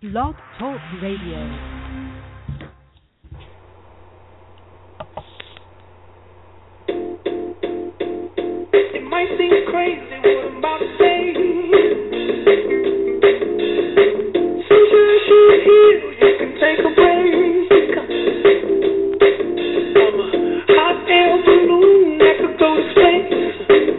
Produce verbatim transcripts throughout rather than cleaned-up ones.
Blog Talk Radio. It might seem crazy what I'm about to say. Since you should heal, you can take a break. I'm a hot air balloon that could go to space.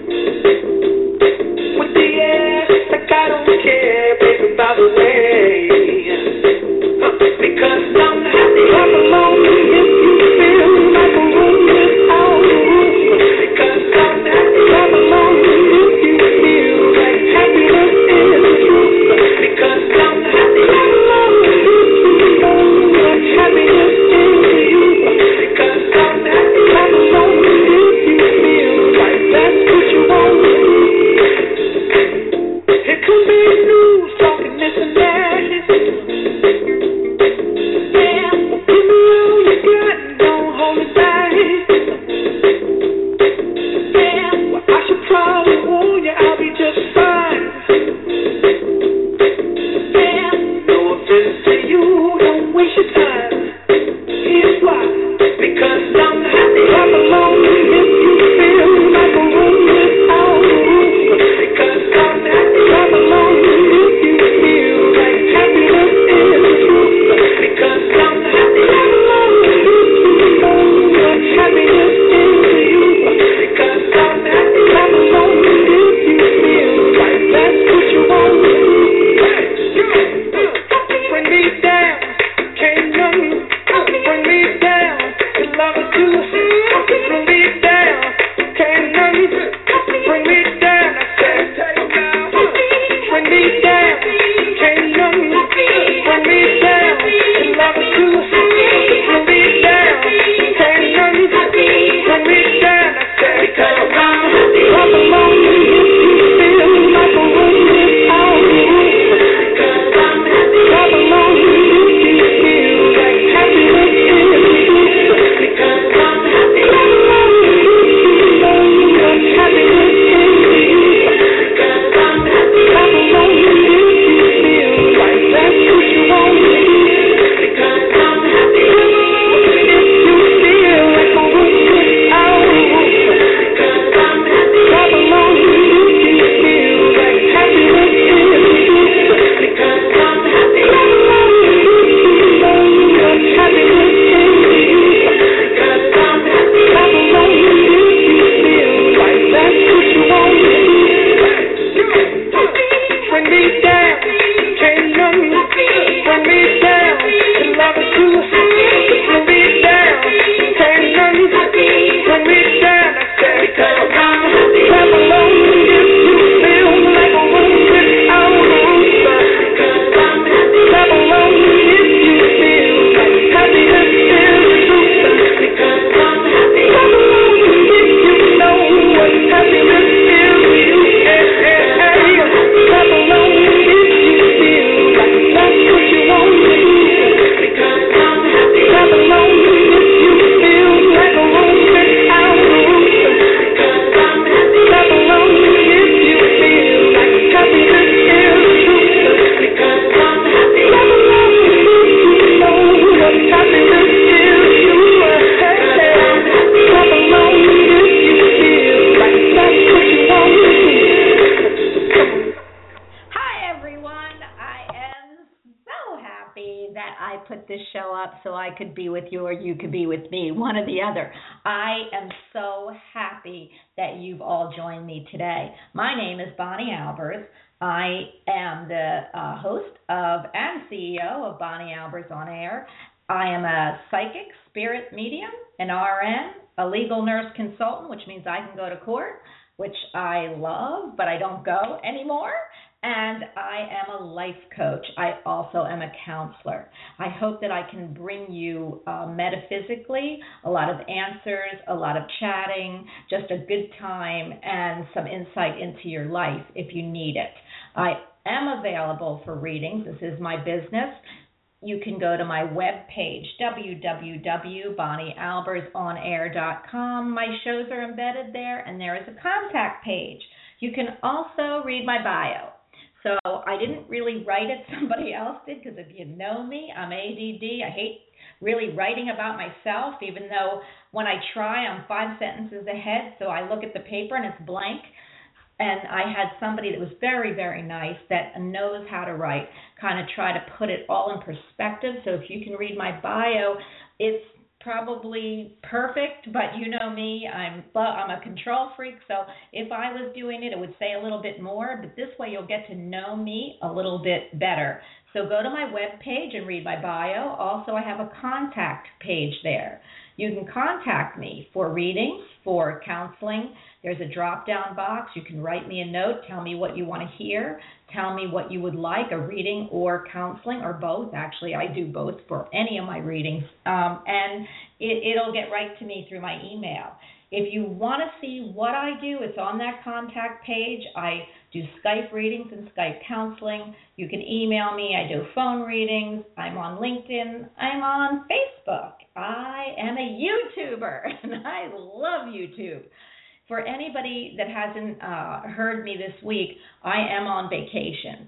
With the air, like I don't care, baby, by the way. Huh, because I'm happy, I'm alone. If you feel like a room without a roof, because I'm happy, I'm alone. If you feel like happiness is the truth, because I'm happy, I'm alone. If you know what happiness is to you, because I'm happy, I'm alone. If you feel like that's what you want. It could be news talking this and that. Yeah, give me all you got and don't hold it back. Yeah, well, I should probably warn you, I'll be just fine. Yeah, no offense to you, don't waste your time. Here's why, because I'm happy, I'm alone. If you feel like a room without a roof, because I'm happy, I'm alone. If you feel like happiness is the truth, because I'm happy, I'm alone. If you know what happiness is to you, because I'm happy, I'm alone. If you feel like that's what you want. Bring me down, can't nothing bring me down. Your love is too. Bring me down, can't nothing bring me down. I said, bring me down, can't nothing bring me down. Your love is too. Bring me down, can't nothing bring me down. I said, because I'm happy, I'm alone. If you feel like a room without a roof, because I'm happy, I'm alone. If you feel like happiness is the truth, because I'm happy, I'm alone. If you know what happiness is to you, because I'm happy, I'm alone. If you feel like that's what you want, because I'm happy, I'm alone. If you feel like a room without a roof, because I'm happy, I'm alone. If you feel like happiness is the truth, because I'm happy, I'm alone. If you know what happiness is to you, because I'm happy, I'm alone. If you feel like that's what you want. Bring me down, can't nothing bring me down. Your love is too. Bring me down, can't nothing bring me down. I said, because I'm happy, I'm alone. If you feel like a room without a roof, because I'm happy, I'm alone. If you feel like happiness is the truth, because I'm happy, I'm alone. If you know what happiness is to you, hey, hey, hey, I'm alone. If you feel like that's what you want, because I'm happy, I'm alone. If you feel like a room without a roof, because I'm happy, I'm alone. If you feel like happiness is the truth, because I'm happy, I'm alone. If you know what happiness is to you, hey, hey, I'm alone. If you feel like that's what you want. Hi, everyone. I am so happy that I put this show up so I could be with you or you could be with me, one or the other. I am so happy that you've all joined me today. My name is Bonnie Albers. I am the uh, host of and C E O of Bonnie Albers On Air. I am a psychic, spirit medium, an R N, a legal nurse consultant, which means I can go to court, which I love, but I don't go anymore. And I am a life coach. I also am a counselor. I hope that I can bring you uh, metaphysically a lot of answers, a lot of chatting, just a good time, and some insight into your life if you need it. I am available for readings. This is my business. You can go to my webpage, w w w dot bonnie albers on air dot com. My shows are embedded there, and there is a contact page. You can also read my bio. So I didn't really write it, somebody else did, because if you know me, I'm A D D. I hate really writing about myself, even though when I try, I'm five sentences ahead, so I look at the paper and it's blank. And I had somebody that was very, very nice that knows how to write, kind of try to put it all in perspective. So if you can read my bio, it's probably perfect, but you know me, I'm I'm a control freak, so if I was doing it, it would say a little bit more, but this way you'll get to know me a little bit better. So go to my webpage and read my bio. Also, I have a contact page there. You can contact me for readings, for counseling. There's a drop-down box. You can write me a note, tell me what you want to hear, tell me what you would like, a reading or counseling, or both. Actually, I do both for any of my readings. Um, and it, it'll get right to me through my email. If you want to see what I do, it's on that contact page. I do Skype readings and Skype counseling. You can email me. I do phone readings. I'm on LinkedIn. I'm on Facebook. I am a YouTuber, and I love YouTube. For anybody that hasn't uh, heard me this week, I am on vacation.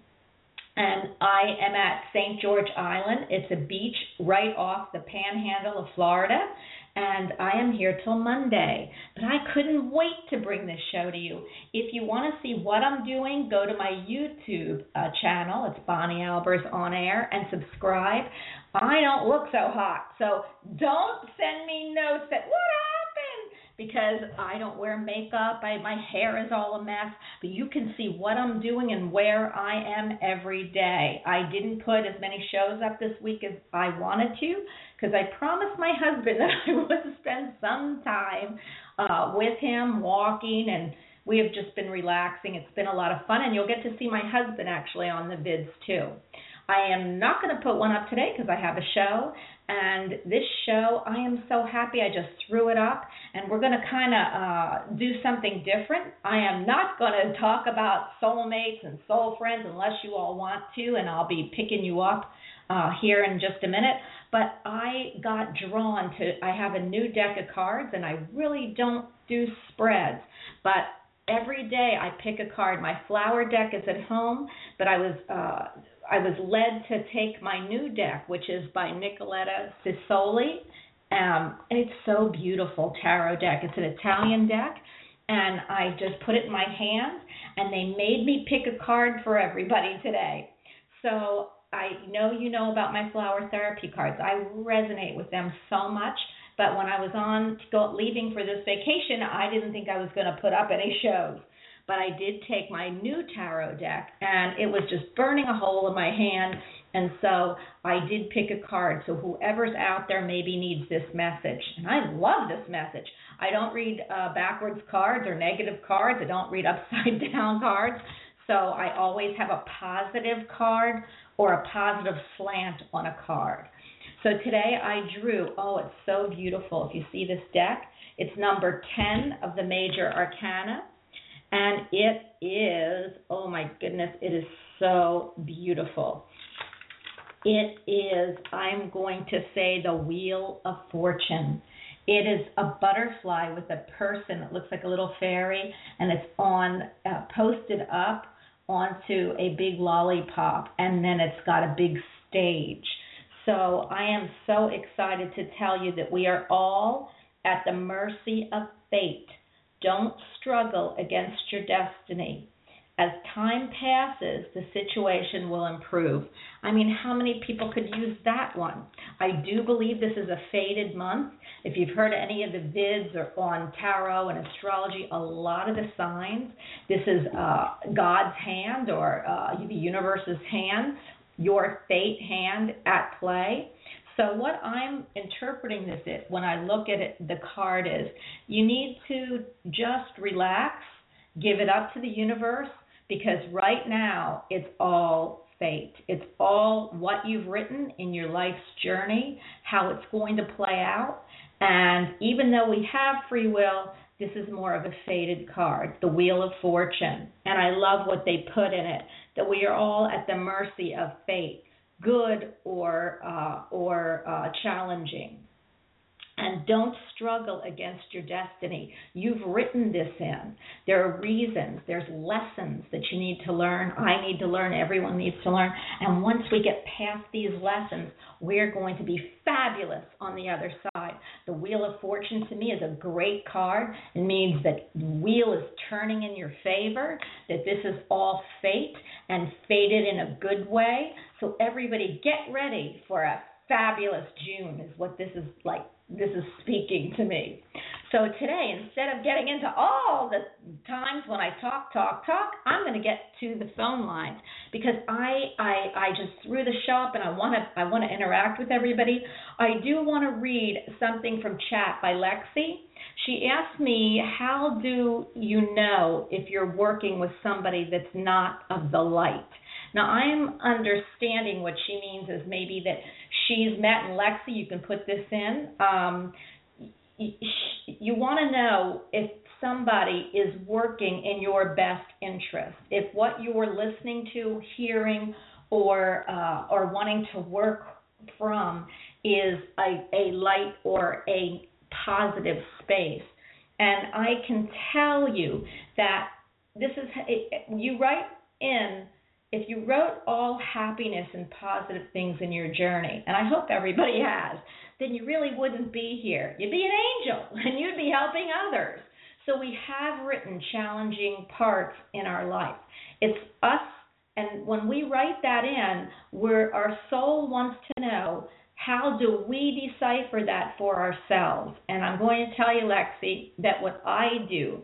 And I am at Saint George Island. It's a beach right off the panhandle of Florida. And I am here till Monday. But I couldn't wait to bring this show to you. If you want to see what I'm doing, go to my YouTube uh, channel. It's Bonnie Albers On Air, and subscribe. I don't look so hot, so don't send me notes that, what happened? Because I don't wear makeup. I, my hair is all a mess. But you can see what I'm doing and where I am every day. I didn't put as many shows up this week as I wanted to, because I promised my husband that I would spend some time uh, with him walking, and we have just been relaxing. It's been a lot of fun, and you'll get to see my husband actually on the vids too. I am not going to put one up today because I have a show, and this show, I am so happy I just threw it up, and we're going to kind of uh, do something different. I am not going to talk about soulmates and soul friends unless you all want to, and I'll be picking you up uh, here in just a minute. But I got drawn to, I have a new deck of cards, and I really don't do spreads, but every day I pick a card. My flower deck is at home, but I was uh, I was led to take my new deck, which is by Nicoletta Sisoli. Um, it's so beautiful, tarot deck. It's an Italian deck, and I just put it in my hand, and they made me pick a card for everybody today. So I know you know about my flower therapy cards. I resonate with them so much. But when I was on to go, leaving for this vacation, I didn't think I was going to put up any shows. But I did take my new tarot deck, and it was just burning a hole in my hand, and so I did pick a card. So whoever's out there maybe needs this message. And I love this message. I don't read uh, backwards cards or negative cards. I don't read upside down cards. So I always have a positive card or a positive slant on a card. So today I drew, oh, it's so beautiful. If you see this deck, it's number ten of the Major Arcana. And it is, oh my goodness, it is so beautiful. It is, I'm going to say, the Wheel of Fortune. It is a butterfly with a person that looks like a little fairy, and it's on, uh, posted up onto a big lollipop, and then it's got a big stage. So I am so excited to tell you that we are all at the mercy of fate. Don't struggle against your destiny. As time passes, the situation will improve. I mean, how many people could use that one? I do believe this is a fated month. If you've heard any of the vids or on tarot and astrology, a lot of the signs, this is uh, God's hand or uh, the universe's hand, your fate hand at play. So what I'm interpreting this is, when I look at it, the card is, you need to just relax, give it up to the universe, because right now it's all fate. It's all what you've written in your life's journey, how it's going to play out. And even though we have free will, this is more of a fated card, the Wheel of Fortune. And I love what they put in it, that we are all at the mercy of fate, good or uh, or uh, challenging. And don't struggle against your destiny. You've written this in. There are reasons. There's lessons that you need to learn. I need to learn. Everyone needs to learn. And once we get past these lessons, we're going to be fabulous on the other side. The Wheel of Fortune to me is a great card. It means that the wheel is turning in your favor, that this is all fate and fated in a good way. So everybody get ready for a fabulous June is what this is like. This is speaking to me. So today, instead of getting into all the times when I talk, talk, talk, I'm going to get to the phone lines because I, I, I just threw the show up and I want to, I want to interact with everybody. I do want to read something from chat by Lexi. She asked me, how do you know if you're working with somebody that's not of the light? Now, I'm understanding what she means is maybe that she's met, and Lexi, you can put this in. Um, you you want to know if somebody is working in your best interest, if what you're listening to, hearing, or uh, or wanting to work from is a, a light or a positive space. And I can tell you that this is, you write in, if you wrote all happiness and positive things in your journey, and I hope everybody has, then you really wouldn't be here. You'd be an angel, and you'd be helping others. So we have written challenging parts in our life. It's us, and when we write that in, we're, our soul wants to know, how do we decipher that for ourselves? And I'm going to tell you, Lexi, that what I do,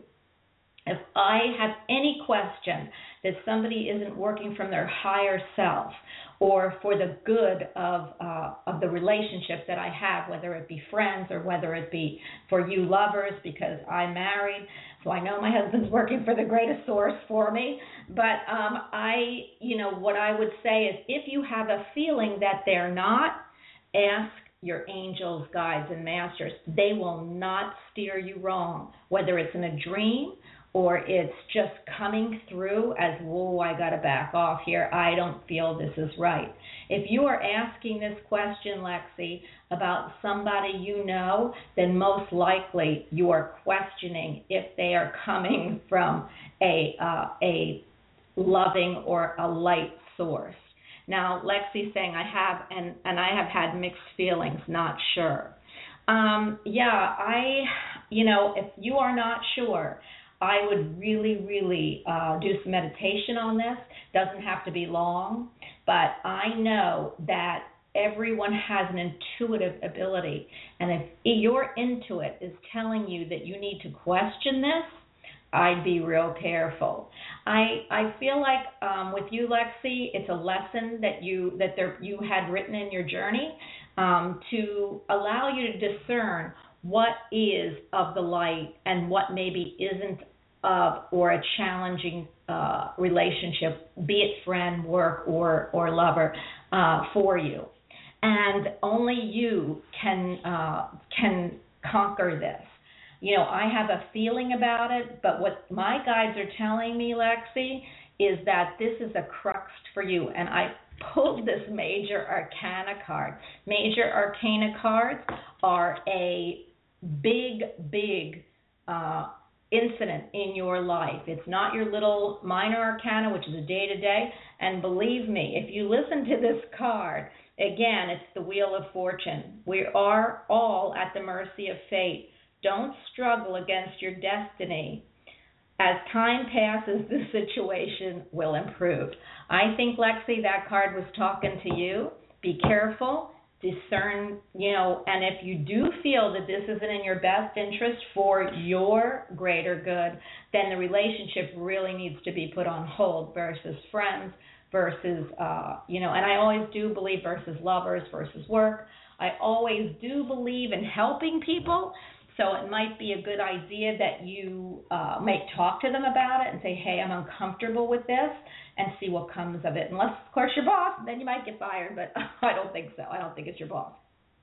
if I have any question that somebody isn't working from their higher self or for the good of uh, of the relationship that I have, whether it be friends or whether it be for you lovers, because I'm married, so I know my husband's working for the greatest source for me. But um, I, you know, what I would say is if you have a feeling that they're not, ask your angels, guides, and masters. They will not steer you wrong, whether it's in a dream or it's just coming through as, whoa, I got to back off here. I don't feel this is right. If you are asking this question, Lexi, about somebody you know, then most likely you are questioning if they are coming from a uh, a loving or a light source. Now, Lexi's saying, I have, and, and I have had mixed feelings, not sure. Um, yeah, I, you know, if you are not sure, I would really, really uh, do some meditation on this. Doesn't have to be long, but I know that everyone has an intuitive ability, and if your intuit is telling you that you need to question this, I'd be real careful. I I feel like um, with you, Lexi, it's a lesson that you that there you had written in your journey um, to allow you to discern what is of the light and what maybe isn't of or a challenging uh, relationship, be it friend, work, or or lover, uh, for you. And only you can uh, can conquer this. You know, I have a feeling about it, but what my guides are telling me, Lexi, is that this is a crux for you. And I pulled this Major Arcana card. Major Arcana cards are a big, big uh, incident in your life. It's not your little Minor Arcana, which is a day-to-day. And believe me, if you listen to this card, again, it's the Wheel of Fortune. We are all at the mercy of fate. Don't struggle against your destiny. As time passes, the situation will improve. I think, Lexi, that card was talking to you. Be careful, discern, you know, and if you do feel that this isn't in your best interest for your greater good, then the relationship really needs to be put on hold versus friends versus, uh, you know, and I always do believe versus lovers versus work. I always do believe in helping people. So it might be a good idea that you uh, may talk to them about it and say, hey, I'm uncomfortable with this, and see what comes of it. Unless, of course, your boss, then you might get fired, but I don't think so. I don't think it's your boss.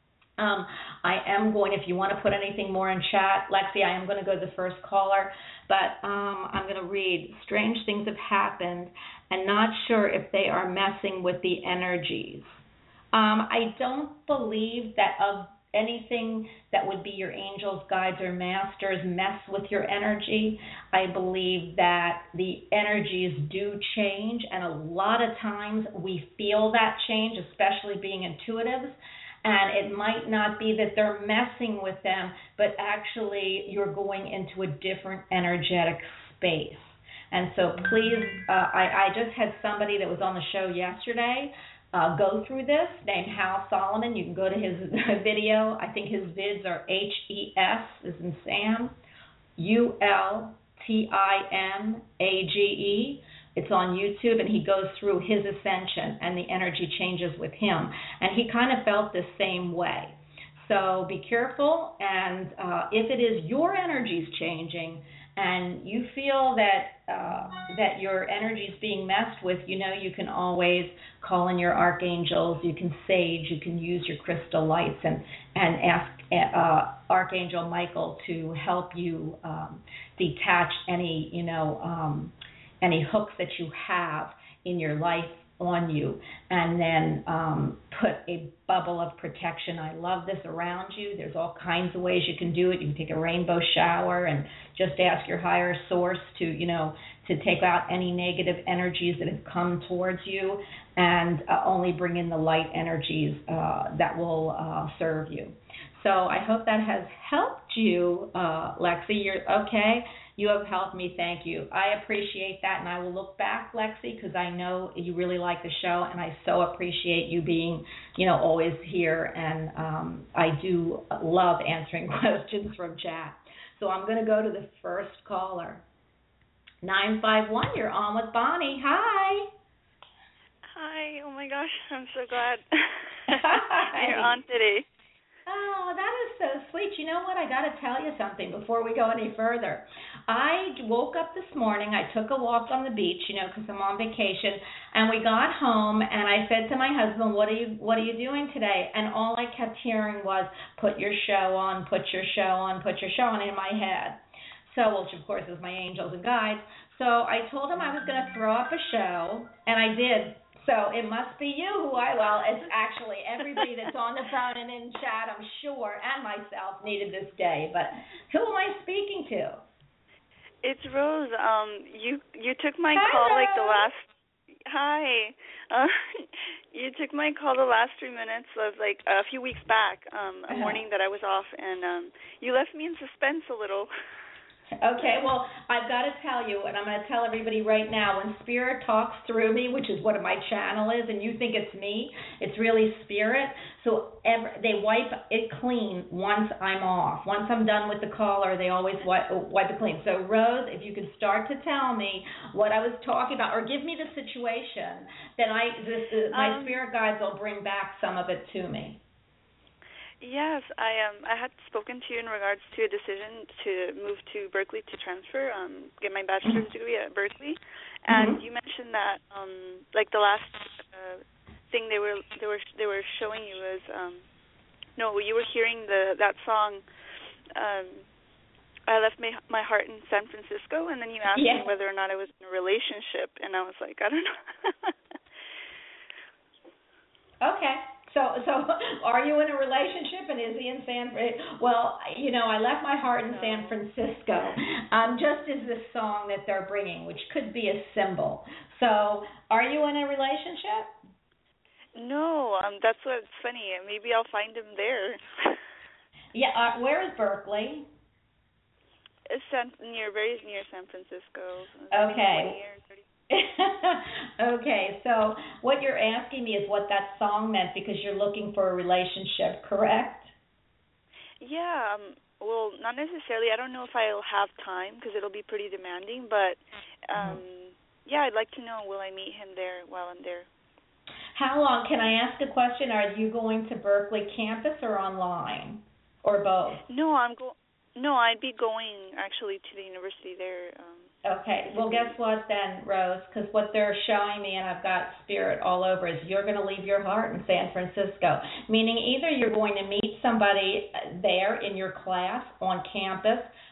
Um, I am going, if you want to put anything more in chat, Lexi, I am going to go to the first caller, but um, I'm going to read, strange things have happened, and not sure if they are messing with the energies. Um, I don't believe that of anything that would be your angels, guides, or masters mess with your energy, I believe that the energies do change, and a lot of times we feel that change, especially being intuitives. And it might not be that they're messing with them, but actually you're going into a different energetic space. And so please, uh, I, I just had somebody that was on the show yesterday uh, go through this, named Hal Solomon. You can go to his video. I think his vids are H E S, as in Sam, U L T I M A G E. It's on YouTube, and he goes through his ascension and the energy changes with him. And he kind of felt the same way. So be careful, and uh, if it is your energies changing and you feel that uh, that your energy is being messed with, you know you can always call in your archangels, you can sage, you can use your crystal lights and, and ask uh, Archangel Michael to help you um, detach any, you know, um, any hooks that you have in your life on you, and then um, put a bubble of protection. I love this around you. There's all kinds of ways you can do it. You can take a rainbow shower and just ask your higher source to, you know, to take out any negative energies that have come towards you, and uh, only bring in the light energies uh, that will uh, serve you. So I hope that has helped you, uh, Lexi. You're okay. You have helped me. Thank you. I appreciate that, and I will look back, Lexi, because I know you really like the show, and I so appreciate you being, you know, always here. And um, I do love answering questions from chat. So I'm going to go to the first caller. nine five one, you're on with Bonnie. Hi. Hi. Oh, my gosh. I'm so glad Hi. you're on today. Oh, that is so sweet. You know what? I got to tell you something before we go any further. I woke up this morning. I took a walk on the beach, you know, because I'm on vacation, and we got home, and I said to my husband, "What are you What are you doing today?" And all I kept hearing was, "Put your show on, put your show on, put your show on," in my head. So, which of course is my angels and guides. So I told him I was going to throw up a show, and I did. So it must be you who I, well, it's actually everybody that's on the phone and in chat, I'm sure, and myself needed this day. But who am I speaking to? It's Rose. Um, you you took my Hi, call Rose. like the last. Hi. Uh, you took my call the last three minutes of like a few weeks back. Um, a Uh-huh. morning that I was off, and um, you left me in suspense a little. Okay, well, I've got to tell you, and I'm going to tell everybody right now, when Spirit talks through me, which is what my channel is, and you think it's me, it's really Spirit. So every, they wipe it clean once I'm off. Once I'm done with the caller, they always wipe, wipe it clean. So, Rose, if you could start to tell me what I was talking about, or give me the situation, then I, this, uh, my um, Spirit guides will bring back some of it to me. Yes, I um I had spoken to you in regards to a decision to move to Berkeley to transfer, um, get my bachelor's degree at Berkeley, and Mm-hmm. you mentioned that um like the last uh, thing they were they were they were showing you was um no you were hearing the that song um I left my my heart in San Francisco, and then you asked Yeah. me whether or not I was in a relationship, and I was like, I don't know. Okay. So, so are you in a relationship, and is he in San Francisco? Well, you know, I left my heart in No. San Francisco, um, just as this song that they're bringing, which could be a symbol. So, are you in a relationship? No, um, that's what's funny. Maybe I'll find him there. Yeah. Uh, where is Berkeley? It's San, near, very near San Francisco. Okay. twenty or thirty. Okay, so what you're asking me is what that song meant, because you're looking for a relationship, correct? Yeah, um, well, not necessarily. I don't know if I'll have time because it'll be pretty demanding, but um, mm-hmm. yeah, I'd like to know, will I meet him there while I'm there? How long? Can I ask a question? Are you going to Berkeley campus or online, or both? No, I'm go. No, I'd be going actually to the university there. Um, Okay, well, guess what then, Rose? Because what they're showing me, and I've got Spirit all over, is you're going to leave your heart in San Francisco. Meaning either you're going to meet somebody there in your class on campus,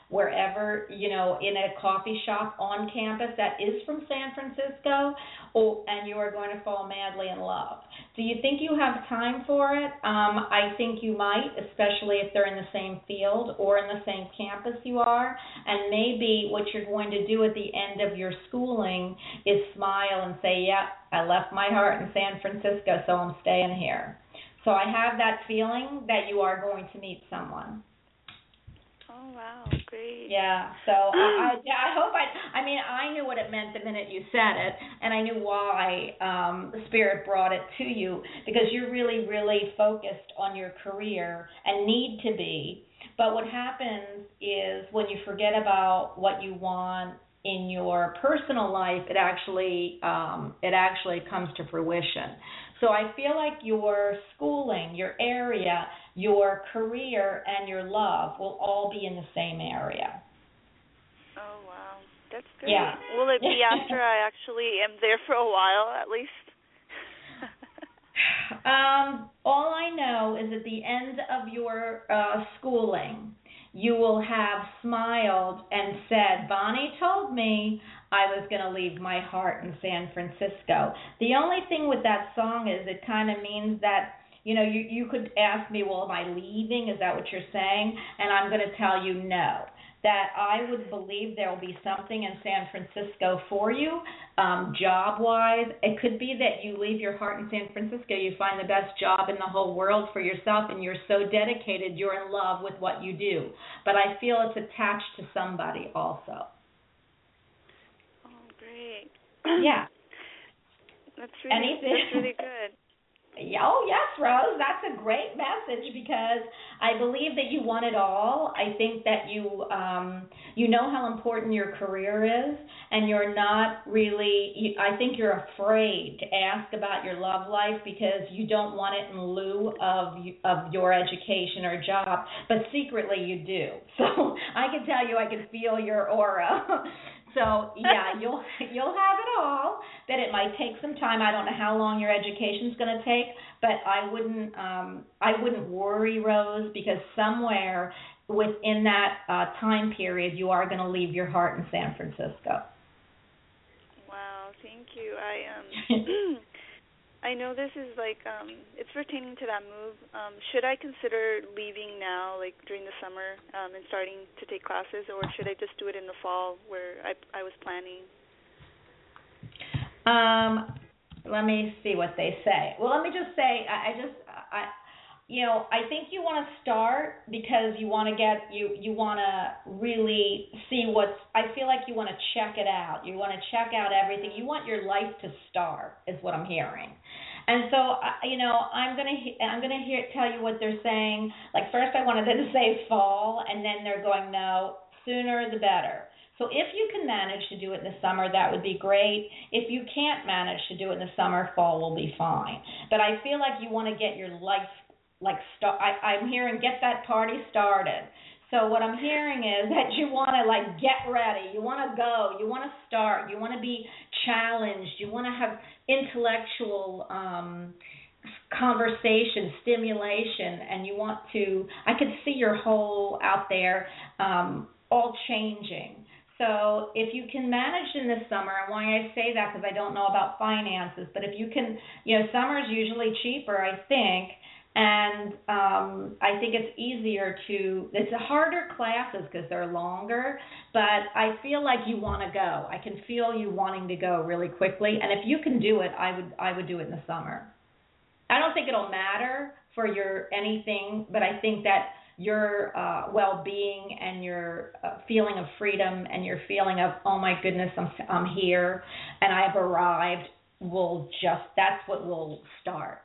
wherever, you know, in a coffee shop on campus that is from San Francisco, or, and you are going to fall madly in love. Do you think you have time for it? Um, I think you might, especially if they're in the same field or in the same campus you are. And maybe what you're going to do at the end of your schooling is smile and say, yeah, I left my heart in San Francisco, so I'm staying here. So I have that feeling that you are going to meet someone. Oh, wow, great. Yeah, so I, I, yeah, I hope I, I mean, I knew what it meant the minute you said it, and I knew why um, the Spirit brought it to you, because you're really, really focused on your career and need to be. But what happens is when you forget about what you want in your personal life, it actually, um, it actually comes to fruition. So I feel like your schooling, your area, your career, and your love will all be in the same area. Oh, wow. That's great. Yeah. Will it be after I actually am there for a while, at least? um, all I know is at the end of your uh, schooling, you will have smiled and said, Bonnie told me I was going to leave my heart in San Francisco. The only thing with that song is it kind of means that, you know, you, you could ask me, well, am I leaving? Is that what you're saying? And I'm going to tell you no, that I would believe there will be something in San Francisco for you, um, job-wise. It could be that you leave your heart in San Francisco, you find the best job in the whole world for yourself, and you're so dedicated, you're in love with what you do. But I feel it's attached to somebody also. Oh, great. Yeah. That's really, Anything? that's really good. Oh, yes, Rose, that's a great message, because I believe that you want it all. I think that you um, you know how important your career is, and you're not really, you, I think you're afraid to ask about your love life because you don't want it in lieu of, of your education or job, but secretly you do. So I can tell you, I can feel your aura. So yeah, you'll you'll have it all. But it might take some time. I don't know how long your education's going to take, but I wouldn't um, I wouldn't worry, Rose, because somewhere within that uh, time period, you are going to leave your heart in San Francisco. Wow, thank you. I um I know this is like um it's pertaining to that move. Um, should I consider leaving now, like during the summer, um, and starting to take classes, or should I just do it in the fall where I I was planning? Um, let me see what they say. Well, let me just say, I, I just, I, you know, I think you want to start because you want to get, you, you want to really see what's, I feel like you want to check it out. You want to check out everything. You want your life to start, is what I'm hearing. And so, you know, I'm gonna I'm gonna hear tell you what they're saying. Like first, I wanted them to say fall, and then they're going no, sooner the better. So if you can manage to do it in the summer, that would be great. If you can't manage to do it in the summer, fall will be fine. But I feel like you want to get your life, like, start. I, I'm hearing get that party started. So what I'm hearing is that you want to, like, get ready. You want to go. You want to start. You want to be challenged. You want to have intellectual um, conversation, stimulation, and you want to, I could see your whole out there um, all changing. So if you can manage in the summer, and why I say that because I don't know about finances, but if you can, you know, summer is usually cheaper, I think, and um, I think it's easier to, it's harder classes because they're longer, but I feel like you want to go. I can feel you wanting to go really quickly, and if you can do it, I would I would do it in the summer. I don't think it'll matter for your anything, but I think that your uh, well-being and your uh, feeling of freedom and your feeling of, oh my goodness, I'm I'm here and I've arrived, will just, that's what will start.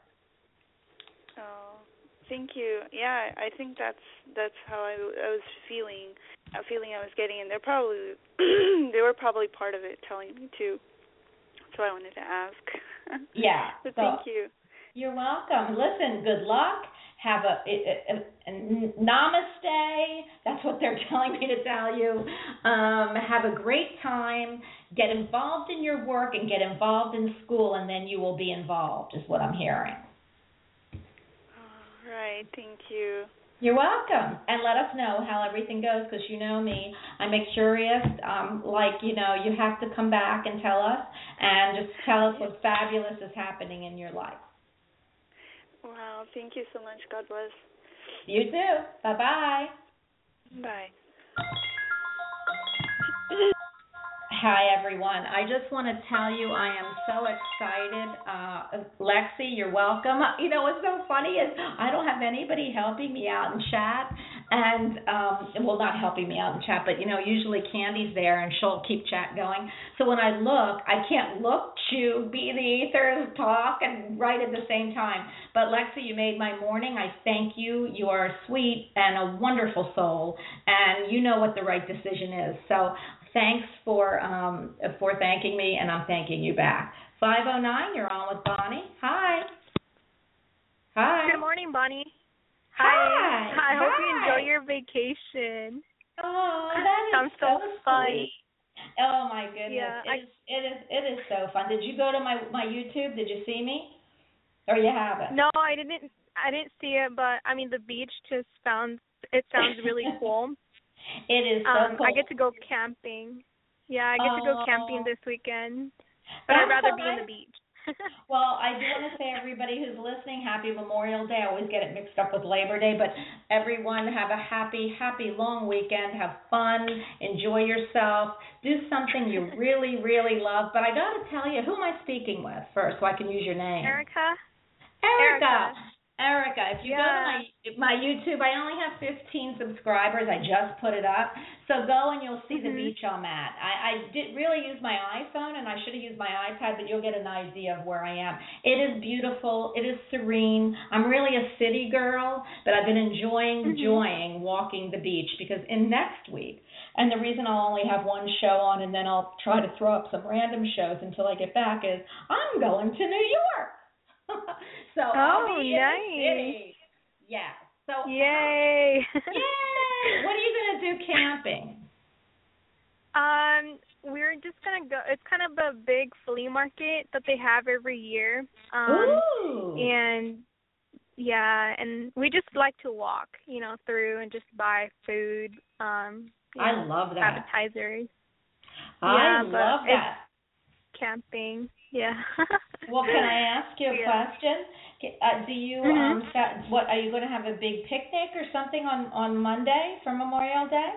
Oh, thank you. Yeah, I think that's that's how I, I was feeling, a feeling I was getting, and they're probably they were probably part of it, telling me too. So I wanted to ask. Yeah. But so thank you. You're welcome. Listen, good luck. Have a, a, a, a namaste. That's what they're telling me to tell you. Um, have a great time. Get involved in your work and get involved in school, and then you will be involved, is what I'm hearing. All right. Thank you. You're welcome. And let us know how everything goes, because you know me. I'm a curious, um, like, you know, you have to come back and tell us, and just tell us what fabulous is happening in your life. Wow, thank you so much. God bless. You too. Bye-bye. Bye. Hi, everyone. I just want to tell you I am so excited. Uh, Lexi, you're welcome. You know what's so funny is I don't have anybody helping me out in chat, and, um, well, not helping me out in chat, but, you know, usually Candy's there, and she'll keep chat going. So when I look, I can't look, chew, be the ether, talk, and write at the same time. But, Lexi, you made my morning. I thank you. You are sweet and a wonderful soul, and you know what the right decision is. So thanks for um, for thanking me, and I'm thanking you back. five oh nine, you're on with Bonnie. Hi. Hi. Good morning, Bonnie. Hi. Hi. I hope you Hi. enjoy your vacation. Oh, that is Sounds so, so fun. sweet. Oh my goodness, Yeah, it I, is it is it is so fun. Did you go to my my YouTube? Did you see me, or you haven't? No, I didn't. I didn't see it, but I mean the beach just sounds. It sounds really cool. It is so um, cool. I get to go camping. Yeah, I get to go camping Oh. this weekend, but I'd That's rather so be in nice. the beach. Well, I do want to say, everybody who's listening, happy Memorial Day. I always get it mixed up with Labor Day, but everyone have a happy, happy long weekend. Have fun. Enjoy yourself. Do something you really, really love. But I got to tell you, who am I speaking with first so I can use your name? Erica. Erica. Erica. Erica, if you Yeah. go to my my YouTube, I only have fifteen subscribers. I just put it up. So go and you'll see Mm-hmm. the beach I'm at. I, I did really use my iPhone, and I should have used my iPad, but you'll get an idea of where I am. It is beautiful. It is serene. I'm really a city girl, but I've been enjoying, Mm-hmm. enjoying walking the beach, because in next week, and the reason I'll only have one show on and then I'll try to throw up some random shows until I get back, is I'm going to New York. So Oh, I'll be nice. in the city. Yeah. So Yay. yay! What are you gonna do camping? Um, we're just gonna go. It's kind of a big flea market that they have every year. Um, Ooh. and yeah, and we just like to walk, you know, through and just buy food. Um, you I know, love that. appetizers. I Yeah, but love that. Camping. Yeah. Well, can I ask you a Yeah. question? Uh, do you Mhm. um set, what are you going to have a big picnic or something on on Monday for Memorial Day?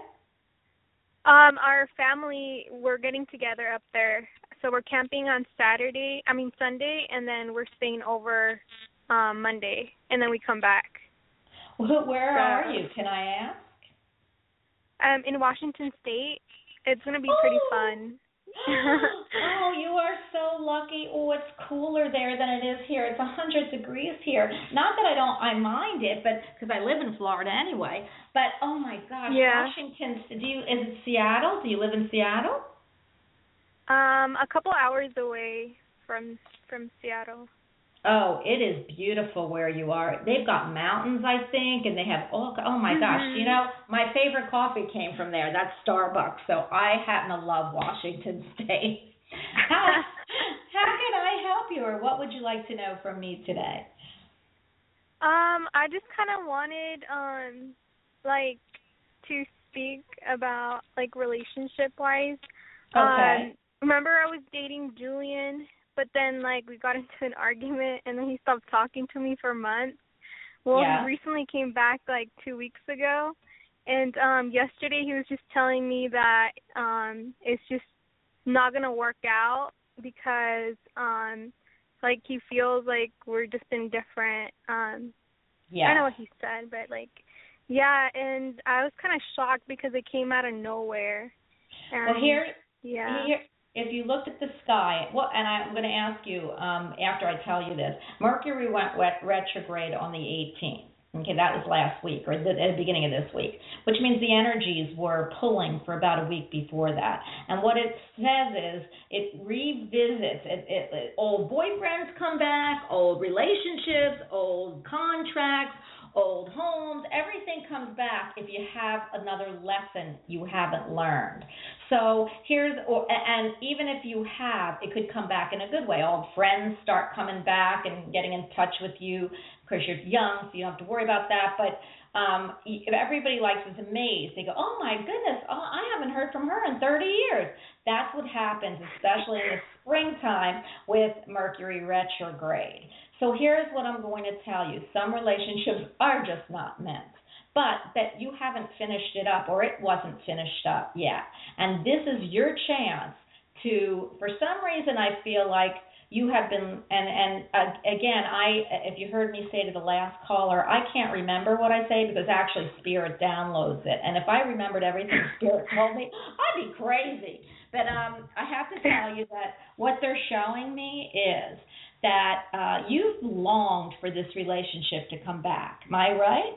Um, our family, we're getting together up there. So we're camping on Saturday, I mean Sunday, and then we're staying over um Monday, and then we come back. Wh- Where So- are you? Can I ask? Um, in Washington State. It's going to be pretty Oh. fun. Oh, you are so lucky. Oh, it's cooler there than it is here. It's one hundred degrees here. Not that I don't, I mind it, but because I live in Florida anyway. But oh my gosh, Yeah. Washington. Do you? Is it Seattle? Do you live in Seattle? Um, a couple hours away from from Seattle. Oh, it is beautiful where you are. They've got mountains, I think, and they have all. Oh my gosh, Mhm. you know, my favorite coffee came from there. That's Starbucks. So I happen to love Washington State. How how can I help you, or what would you like to know from me today? Um, I just kind of wanted um like to speak about like relationship wise. Okay. Um, remember I was dating Julian, but then like we got into an argument and then he stopped talking to me for months. Well, Yeah. he recently came back like two weeks ago, and um yesterday he was just telling me that um it's just not gonna work out because um like he feels like we're just in different um Yeah. I don't know what he said, but like yeah, and I was kind of shocked because it came out of nowhere. And, Well, here, yeah. here, if you looked at the sky, well, and I'm going to ask you um, after I tell you this. Mercury went wet, retrograde on the eighteenth. Okay, that was last week, or the, at the beginning of this week, which means the energies were pulling for about a week before that. And what it says is it revisits. It, it, it, old boyfriends come back, old relationships, old contracts, old homes, everything comes back if you have another lesson you haven't learned. So here's, or, and even if you have, it could come back in a good way. Old friends start coming back and getting in touch with you. Of course, you're young, so you don't have to worry about that. But um, if everybody likes is amazed. They go, oh my goodness, oh, I haven't heard from her in thirty years. That's what happens, especially in the springtime with Mercury retrograde. So here's what I'm going to tell you. Some relationships are just not meant, but that you haven't finished it up or it wasn't finished up yet. And this is your chance to, for some reason, I feel like you have been, and, and uh, again, I, if you heard me say to the last caller, I can't remember what I say because actually Spirit downloads it. And if I remembered everything Spirit told me, I'd be crazy. But um, I have to tell you that what they're showing me is that uh, you've longed for this relationship to come back. Am I right?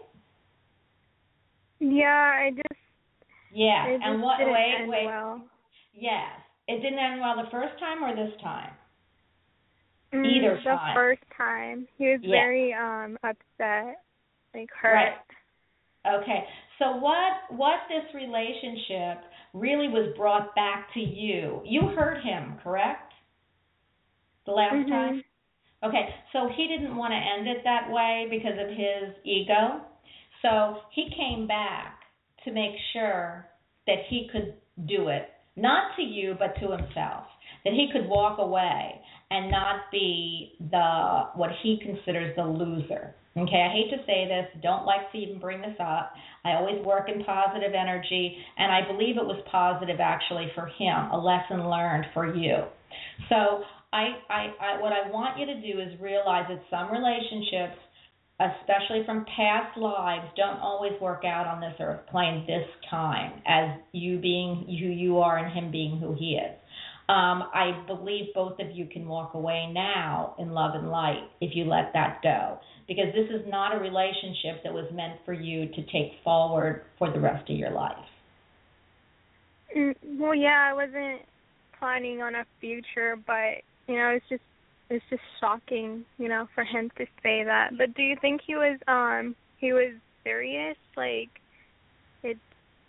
Yeah, I just. Yeah, it and just what? didn't Wait, end wait. Well. Yes, it didn't end well the first time or this time. Mm, Either the time. first time, he was Yeah. very um upset, like hurt. Right. Okay. So what? What this relationship really was brought back to you? You hurt him, correct? The last Mhm. time. Okay. So he didn't want to end it that way because of his ego. So he came back to make sure that he could do it, not to you, but to himself, that he could walk away and not be the what he considers the loser. Okay, I hate to say this, don't like to even bring this up. I always work in positive energy, and I believe it was positive actually for him, a lesson learned for you. So I, I, I what I want you to do is realize that some relationships, especially from past lives, don't always work out on this earth plane this time, as you being who you are and him being who he is. Um, I believe both of you can walk away now in love and light if you let that go, because this is not a relationship that was meant for you to take forward for the rest of your life. Mm, well, yeah, I wasn't planning on a future, but you know, it's just it's just shocking, you know, for him to say that. But do you think he was um he was serious, like it's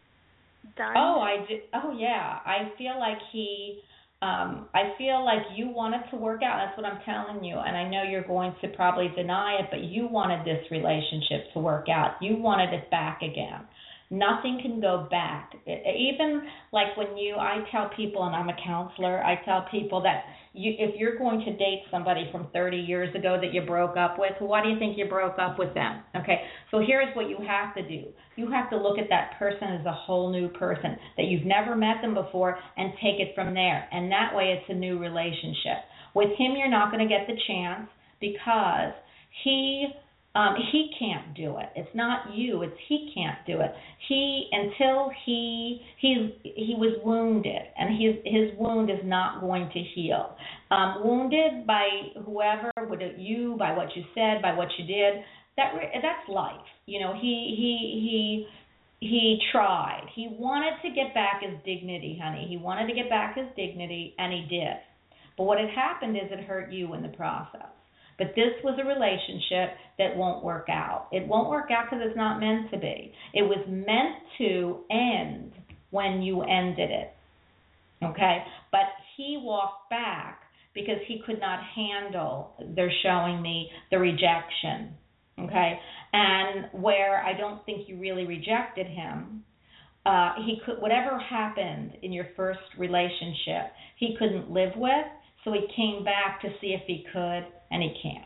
done? Oh, I do. Oh, yeah. I feel like he. Um, I feel like you wanted to work out. That's what I'm telling you. And I know you're going to probably deny it, but you wanted this relationship to work out. You wanted it back again. Nothing can go back. It, even like when you, I tell people, and I'm a counselor, I tell people that you, if you're going to date somebody from thirty years ago that you broke up with, why do you think you broke up with them? Okay, so here's what you have to do. You have to look at that person as a whole new person, that you've never met them before, and take it from there. And that way it's a new relationship. With him, you're not going to get the chance because he... Um, he can't do it. It's not you. It's he can't do it. He until he he's he was wounded, and his his wound is not going to heal. Um, wounded by whoever, would it you, by what you said, by what you did. That that's life. You know. He he he he tried. He wanted to get back his dignity, honey. He wanted to get back his dignity, and he did. But what had happened is it hurt you in the process. But this was a relationship that won't work out. It won't work out because it's not meant to be. It was meant to end when you ended it, okay? But he walked back because he could not handle, they're showing me, the rejection, okay? And where I don't think you really rejected him, uh, he could, whatever happened in your first relationship, he couldn't live with, so he came back to see if he could, and he can't.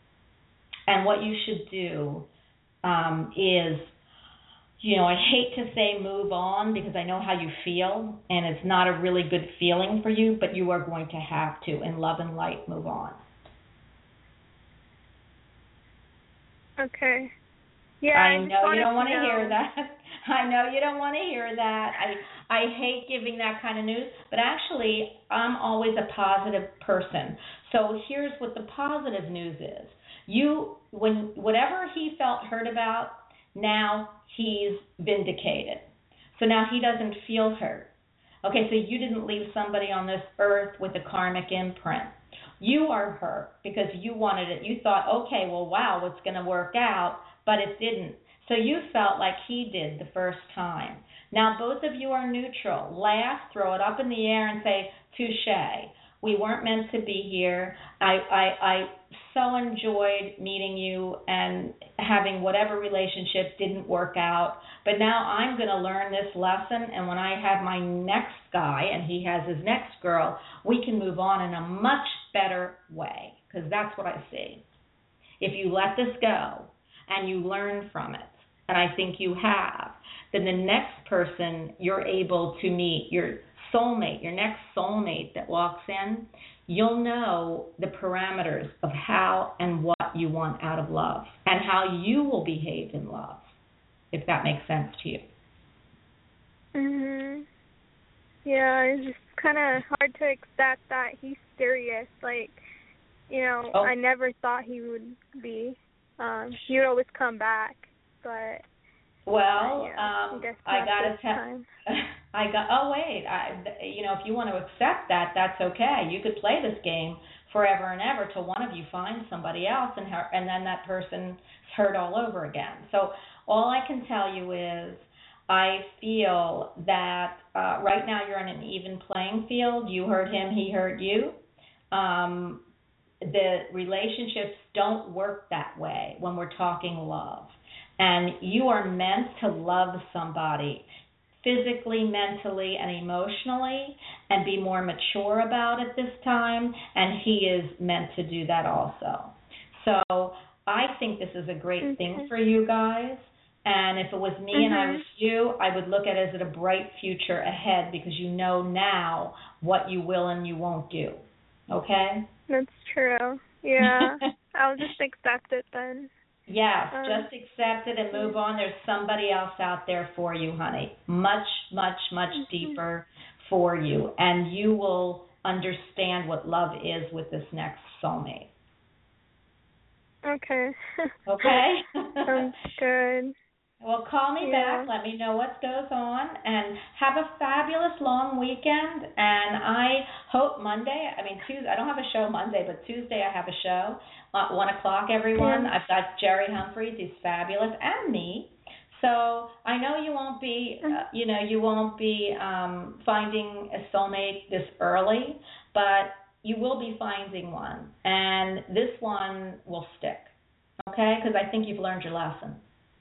And what you should do um, is, you know, I hate to say move on because I know how you feel, and it's not a really good feeling for you, but you are going to have to, in love and light, move on. Okay. Yeah, I I just know you don't want to know. hear that. I know you don't want to hear that. I I hate giving that kind of news, but actually, I'm always a positive person. So here's what the positive news is. You, when whatever he felt hurt about, now he's vindicated. So now he doesn't feel hurt. Okay, so you didn't leave somebody on this earth with a karmic imprint. You are hurt because you wanted it. You thought, okay, well, wow, it's going to work out, but it didn't. So you felt like he did the first time. Now, both of you are neutral. Laugh, throw it up in the air, and say, touche. We weren't meant to be here. I, I, I so enjoyed meeting you and having whatever relationship didn't work out. But now I'm going to learn this lesson, and when I have my next guy and he has his next girl, we can move on in a much better way, because that's what I see. If you let this go and you learn from it, and I think you have, then the next person you're able to meet, your soulmate, your next soulmate that walks in, you'll know the parameters of how and what you want out of love and how you will behave in love, if that makes sense to you. Mhm. Yeah, it's just kind of hard to accept that he's serious. Like, you know, oh. I never thought he would be. Um, he would always come back, but. Well, uh, yeah, um, I, I gotta tell. I got. Oh wait, I. You know, if you want to accept that, that's okay. You could play this game forever and ever till one of you finds somebody else, and her, and then that person's hurt all over again. So all I can tell you is, I feel that uh, right now you're on an even playing field. You hurt him, he hurt you. Um, the relationships don't work that way when we're talking love. And you are meant to love somebody physically, mentally, and emotionally, and be more mature about it this time, and he is meant to do that also. So I think this is a great okay. thing for you guys, and if it was me mm-hmm. and I was you, I would look at it as a bright future ahead, because you know now what you will and you won't do. Okay? That's true. Yeah. I'll just accept it then. Yes, um, just accept it and move on. There's somebody else out there for you, honey. Much, much, much mm-hmm. deeper for you. And you will understand what love is with this next soulmate. Okay. Okay? Sounds good. Well, call me yeah. back. Let me know what goes on. And have a fabulous long weekend. And I hope Monday, I mean, Tuesday, I don't have a show Monday, but Tuesday I have a show. Uh, one o'clock, everyone. Yeah. I've got Jerry Humphreys, he's fabulous, and me. So I know you won't be, uh, you know, you won't be um, finding a soulmate this early, but you will be finding one, and this one will stick. Okay? Because I think you've learned your lesson.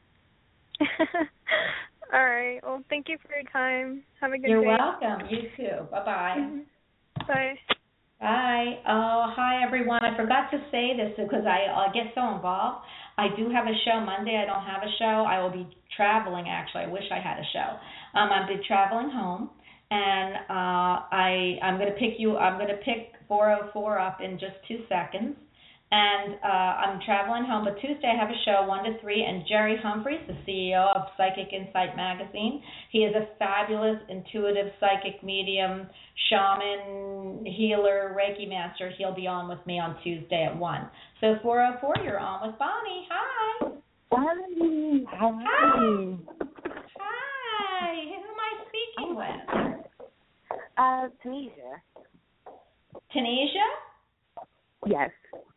All right. Well, thank you for your time. Have a good You're day. You're welcome. You too. Bye-bye. Mm-hmm. Bye. Bye. Oh, hi, everyone. I forgot to say this because I, I get so involved. I do have a show Monday. I don't have a show. I will be traveling, actually. I wish I had a show. Um, I'll be traveling home, and uh, I, I'm going to pick you, I'm going to pick four oh four up in just two seconds. And uh, I'm traveling home, but Tuesday I have a show, one to three, and Jerry Humphreys, the C E O of Psychic Insight Magazine. He is a fabulous, intuitive psychic medium, shaman, healer, Reiki master. He'll be on with me on Tuesday at one. So four oh four, you're on with Bonnie. Hi. Bonnie. How are you? Hi. Who am I speaking with? Uh, Tanisha. Tanisha? Yes.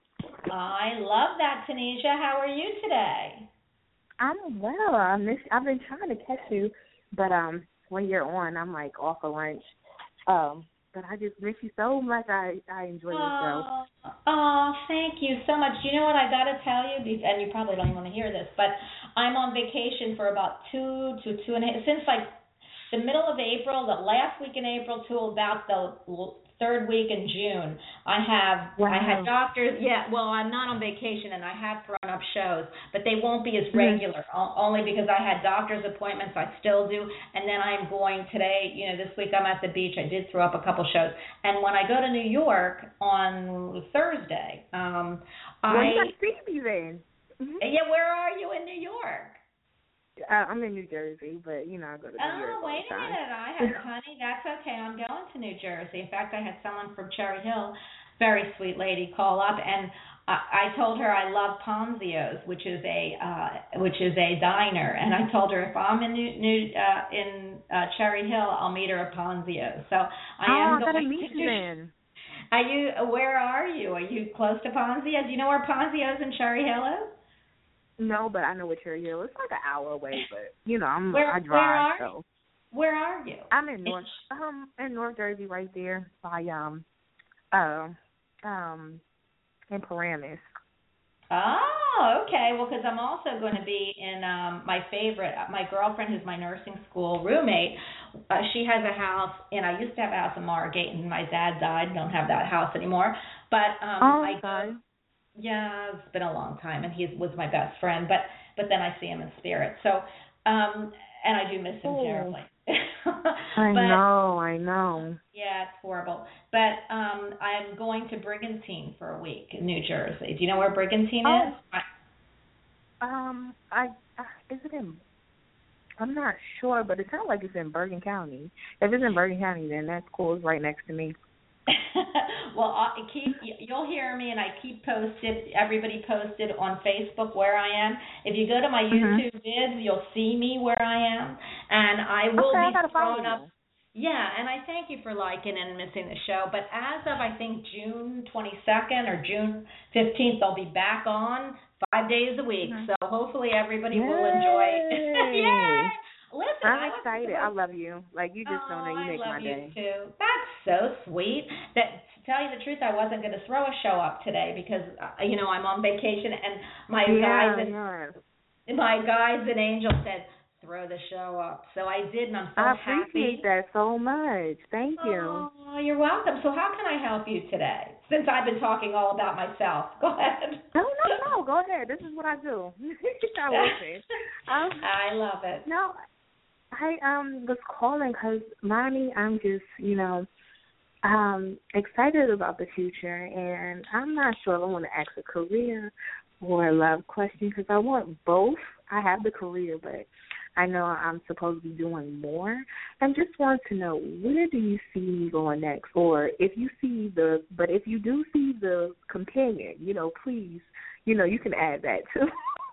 I love that, Tanisha. How are you today? I'm well. I miss, I've been trying to catch you, but um, when you're on, I'm like off for lunch. Um, but I just miss you so much. I I enjoy your show. Oh, thank you so much. You know what I got to tell you, and you probably don't even want to hear this, but I'm on vacation for about two to two and a half, since like the middle of April, the last week in April to about the third week in June. I have wow. I had doctors. Yeah, well, I'm not on vacation, and I have thrown up shows, but they won't be as regular. Mm-hmm. Only because I had doctor's appointments. I still do, and then I'm going today. You know, this week I'm at the beach. I did throw up a couple shows, and when I go to New York on Thursday, um, well, I you got to see me then. Mm-hmm. Yeah, where are you in New York? Uh, I'm in New Jersey, but, you know, I go to New oh, York all wait the time. a minute. I have, honey, that's okay. I'm going to New Jersey. In fact, I had someone from Cherry Hill, very sweet lady, call up, and I, I told her I love Ponzio's, which is a uh, which is a diner, and I told her if I'm in New, New uh, in uh, Cherry Hill, I'll meet her at Ponzio's. So I oh, am I going gotta meet to you then. Are you? Where are you? Are you close to Ponzio's? Do you know where Ponzio's in Cherry Hill is? No, but I know what Cherry Hill is. It's like an hour away, but, you know, I'm, where, I drive, where are so. Where are you? I'm in North, um, in North Jersey, right there by um, uh, um, in Paramus. Oh, okay. Well, because I'm also going to be in um, my favorite, my girlfriend who's my nursing school roommate, uh, she has a house, and I used to have a house in Margate, and my dad died. Don't have that house anymore. But um, oh, I sorry. go, yeah, it's been a long time, and he was my best friend. But but then I see him in spirit. So, um, and I do miss him Oh. terribly. I but, know, I know. Yeah, it's horrible. But um, I'm going to Brigantine for a week in New Jersey. Do you know where Brigantine Oh. is? I, Um, I, I is it in? I'm not sure, but it sounds like it's in Bergen County. If it's in Bergen County, then that's cool. It's right next to me. well, I keep you'll hear me, and I keep posted. Everybody posted on Facebook where I am. If you go to my Mm-hmm. YouTube vids, you'll see me where I am, and I will okay, be I gotta follow throwing up. you. Yeah, and I thank you for liking and missing the show. But as of I think June twenty-second or June fifteenth, they'll be back on five days a week. Mm-hmm. So hopefully everybody Yay. will enjoy. Yay! Listen, I'm I excited. I love you. Like you just oh, don't know. You I make love my you day. too. That's so sweet. That to tell you the truth, I wasn't going to throw a show up today because uh, you know I'm on vacation, and my Yeah, guys and yeah. my guys and Angel said throw the show up, so I did, and I'm so I happy. appreciate that so much. Thank you. Oh, you're welcome. So how can I help you today? Since I've been talking all about myself, go ahead. No, no, no. Go ahead. This is what I do. I listen. Um, I love it. No, I um was calling because, mommy, I'm just, you know, um excited about the future, and I'm not sure if I want to ask a career or a love question because I want both. I have the career, but I know I'm supposed to be doing more. And just want to know, where do you see me going next? Or if you see the, but if you do see the companion, you know, please, you know, you can add that too.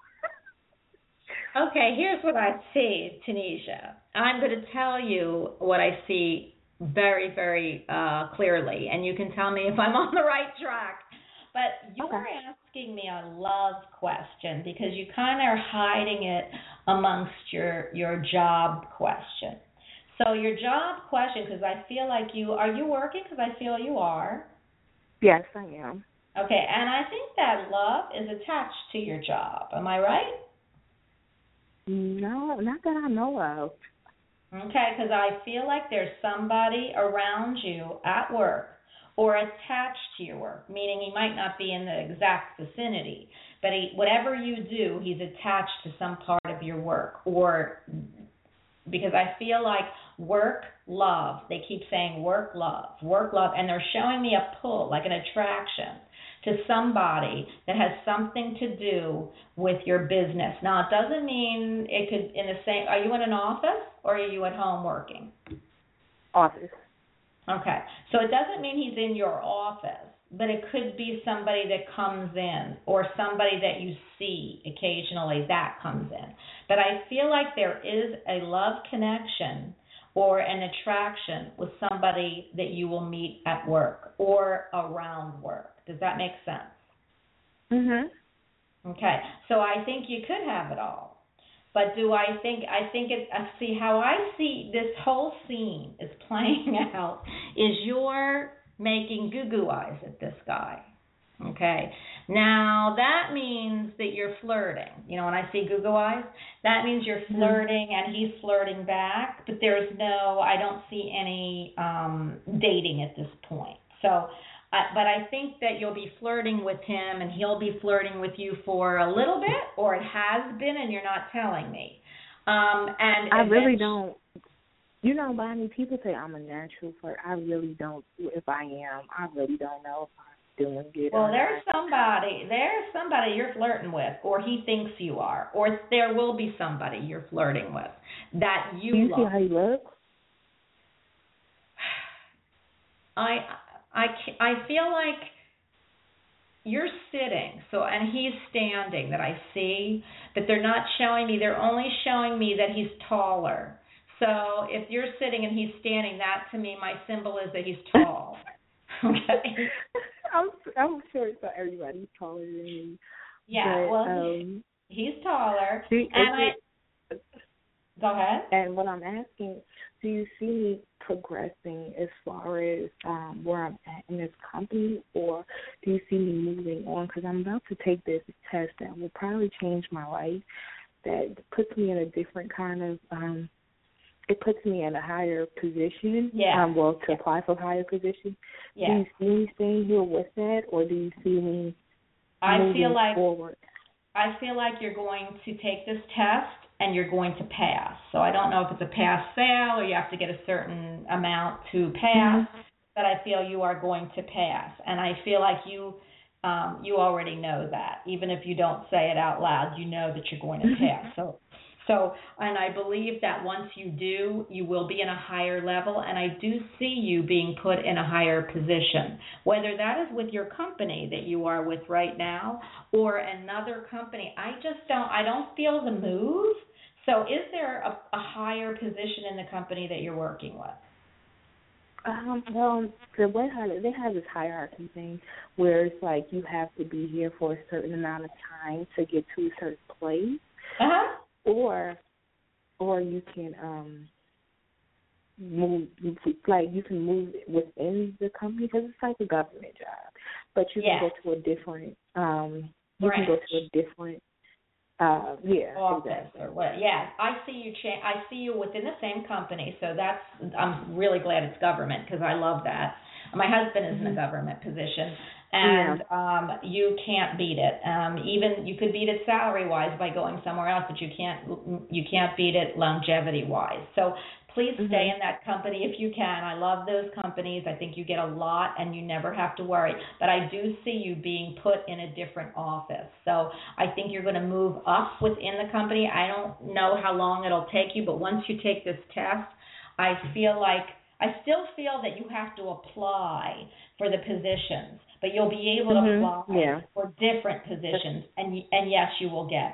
Okay, here's what I see, Tanisha. I'm going to tell you what I see very, very uh, clearly, and you can tell me if I'm on the right track. But you're Okay. asking me a love question because you kind of are hiding it amongst your your job question. So your job question, because I feel like you, are you working? Because I feel you are. Yes, I am. Okay, and I think that love is attached to your job. Am I right? No, not that I know of. Okay, because I feel like there's somebody around you at work or attached to your work, meaning he might not be in the exact vicinity, but he, whatever you do, he's attached to some part of your work. Or because I feel like work, love, they keep saying work, love, work, love, and they're showing me a pull, like an attraction to somebody that has something to do with your business. Now, it doesn't mean it could, in the same, are you in an office or are you at home working? Office. Okay, so it doesn't mean he's in your office, but it could be somebody that comes in or somebody that you see occasionally that comes in. But I feel like there is a love connection or an attraction with somebody that you will meet at work or around work. Does that make sense? Mhm. Okay, so I think you could have it all. But do I think, I think it, I see how I see this whole scene is playing out is you're making goo-goo eyes at this guy. Okay, now that means that you're flirting. You know, when I see goo-goo eyes, that means you're flirting and he's flirting back, but there's no, I don't see any um, dating at this point. So, Uh, but I think that you'll be flirting with him and he'll be flirting with you for a little bit, or it has been and you're not telling me. Um, and I really eventually- don't. You know, Bonnie, people say I'm a natural flirt. I really don't. If I am, I really don't know if I'm doing good. Well, or there's not. somebody, there's somebody you're flirting with, or he thinks you are, or there will be somebody you're flirting with that you, Do you love. see how he looks? I, I, I feel like you're sitting, so and he's standing that I see, but they're not showing me. They're only showing me that he's taller. So if you're sitting and he's standing, that to me, my symbol is that he's tall. Okay. I'm I'm sure it's not everybody's taller than me. Yeah. But, well, um, he's taller, see, and I. it, Go ahead. And what I'm asking, do you see me progressing as far as um, where I'm at in this company, or do you see me moving on? Because I'm about to take this test that will probably change my life, that puts me in a different kind of, um, it puts me in a higher position. Yeah. Um, well, to apply for a higher position. Yeah. Do you see me staying here with that, or do you see me I moving feel like forward? I feel like you're going to take this test and you're going to pass. So I don't know if it's a pass fail or you have to get a certain amount to pass, Mm-hmm. but I feel you are going to pass. And I feel like you um, you already know that. Even if you don't say it out loud, you know that you're going to pass. So so and I believe that once you do, you will be in a higher level, and I do see you being put in a higher position, whether that is with your company that you are with right now or another company. I just don't I don't feel the move. So is there a, a higher position in the company that you're working with? Um, well, the way how they have this hierarchy thing where it's like you have to be here for a certain amount of time to get to a certain place, Uh-huh. or or you can um move like you can move within the company because it's like a government job, but you Yeah. can go to a different um you Branch. can go to a different uh yeah Office exactly. or what? Yeah, I see you. Cha- I see you within the same company. So that's. I'm really glad it's government because I love that. My husband is in a Mm-hmm. government position, and Yeah. um, you can't beat it. Um, even you could beat it salary wise by going somewhere else, but you can't. You can't beat it longevity wise. So please stay Mm-hmm. in that company if you can. I love those companies. I think you get a lot and you never have to worry. But I do see you being put in a different office. So I think you're going to move up within the company. I don't know how long it'll take you, but once you take this test, I feel like, I still feel that you have to apply for the positions, but you'll be able to Mhm. apply Yeah. for different positions, and y- and yes, you will get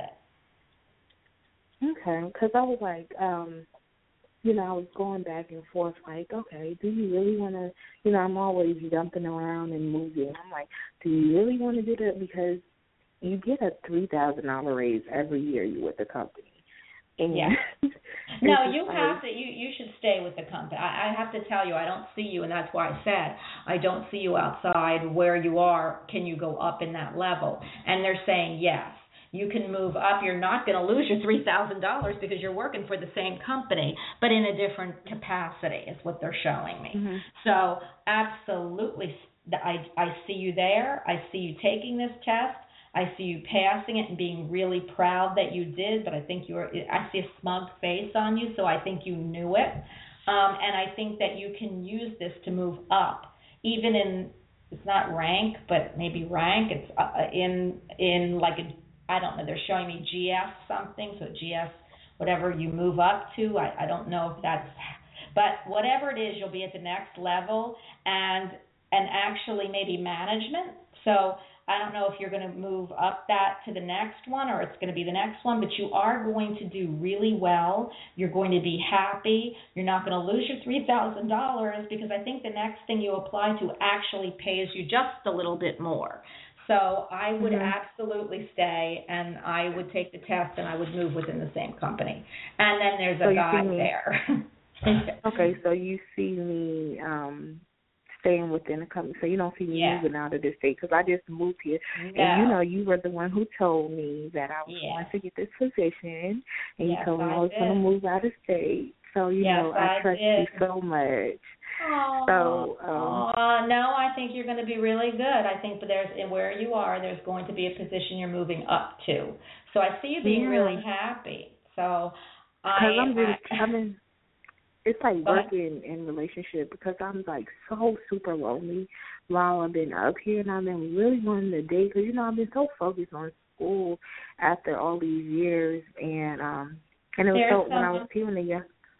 it. Okay, because I was like, um, you know, I was going back and forth, like, okay, do you really want to, you know, I'm always jumping around and moving. I'm like, do you really want to do that? Because you get a three thousand dollars raise every year you're with the company. And Yeah. it's No, just you like, have to. You you should stay with the company. I, I have to tell you, I don't see you, and that's why I said I don't see you outside where you are. Can you go up in that level? And they're saying yes. You can move up. You're not going to lose your three thousand dollars because you're working for the same company, but in a different capacity is what they're showing me. Mhm. So absolutely, I, I see you there. I see you taking this test. I see you passing it and being really proud that you did, but I think you're, I see a smug face on you, so I think you knew it. Um, and I think that you can use this to move up, even in, it's not rank, but maybe rank. It's uh, in, in like a, I don't know, they're showing me G S something, so G S, whatever you move up to, I, I don't know if that's, but whatever it is, you'll be at the next level, and and actually maybe management. So I don't know if you're going to move up that to the next one or it's going to be the next one, but you are going to do really well. You're going to be happy. You're not going to lose your three thousand dollars because I think the next thing you apply to actually pays you just a little bit more. So I would Mhm. absolutely stay, and I would take the test, and I would move within the same company. And then there's So a you guy see me- there. Okay, so you see me um staying within the company, so you don't see me Yeah. moving out of the state because I just moved here, No. and you know you were the one who told me that I was Yeah. going to get this position, and Yes, you told me I I was going to did. move out of state. So you Yes, know I, I trust did. you so much. Oh, So, um, uh, no, I think you're going to be really good. I think but there's and where you are, there's going to be a position you're moving up to. So I see you being Yeah. really happy. So I, Because I'm just, I I mean, it's like Go ahead. working in relationship because I'm like so super lonely while I've been up here, and I've been really wanting to date because you know I've been so focused on school after all these years, and um, and it was There's so when I was someone- feeling the young.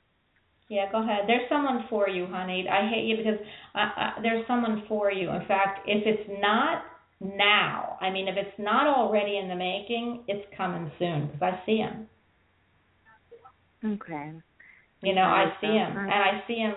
Yeah, go ahead. There's someone for you, honey. I hate you because I, I, there's someone for you. In fact, if it's not now, I mean, if it's not already in the making, it's coming soon because I see him. Okay. You know, I Okay, see so him, I- and I see him,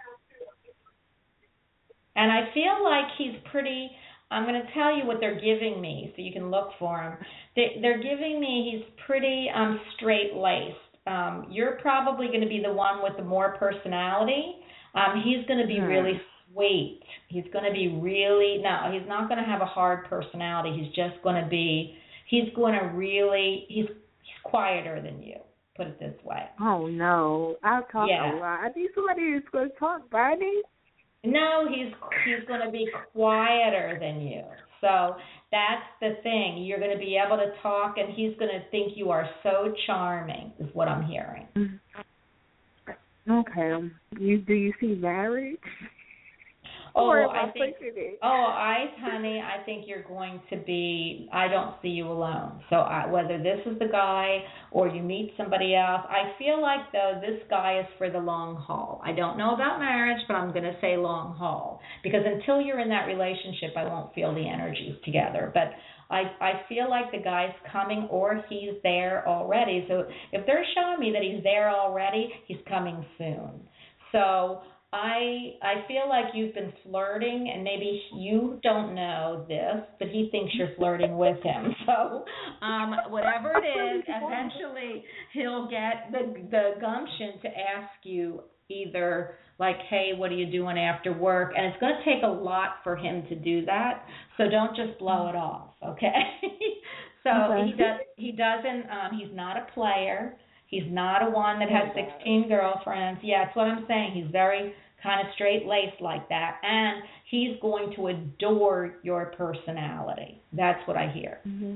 and I feel like he's pretty. I'm going to tell you what they're giving me, so you can look for him. They, they're giving me he's pretty um straight laced. um, you're probably going to be the one with the more personality. Um, he's going to be Hmm. really sweet. He's going to be really, no, he's not going to have a hard personality. He's just going to be, he's going to really, he's, he's quieter than you, put it this way. Oh, no. I'll talk Yeah. a lot. I need somebody who's going to talk, Bonnie. No, he's he's going to be quieter than you. So that's the thing. You're going to be able to talk, and he's going to think you are so charming, is what I'm hearing. Okay. You do you see marriage? Oh, Or am I I think. pushing it? Oh, I, honey, I think you're going to be. I don't see you alone. So I, whether this is the guy or you meet somebody else, I feel like though this guy is for the long haul. I don't know about marriage, but I'm going to say long haul because until you're in that relationship, I won't feel the energies together. But I I feel like the guy's coming or he's there already. So if they're showing me that he's there already, he's coming soon. So. I I feel like you've been flirting, and maybe you don't know this, but he thinks you're flirting with him. So um, whatever it is, eventually he'll get the the gumption to ask you either like, hey, what are you doing after work? And it's going to take a lot for him to do that. So don't just blow it off, okay? So Okay. he does he doesn't um, he's not a player. He's not a one that has sixteen girlfriends. Yeah, that's what I'm saying. He's very kind of straight-laced like that. And he's going to adore your personality. That's what I hear. Mm-hmm.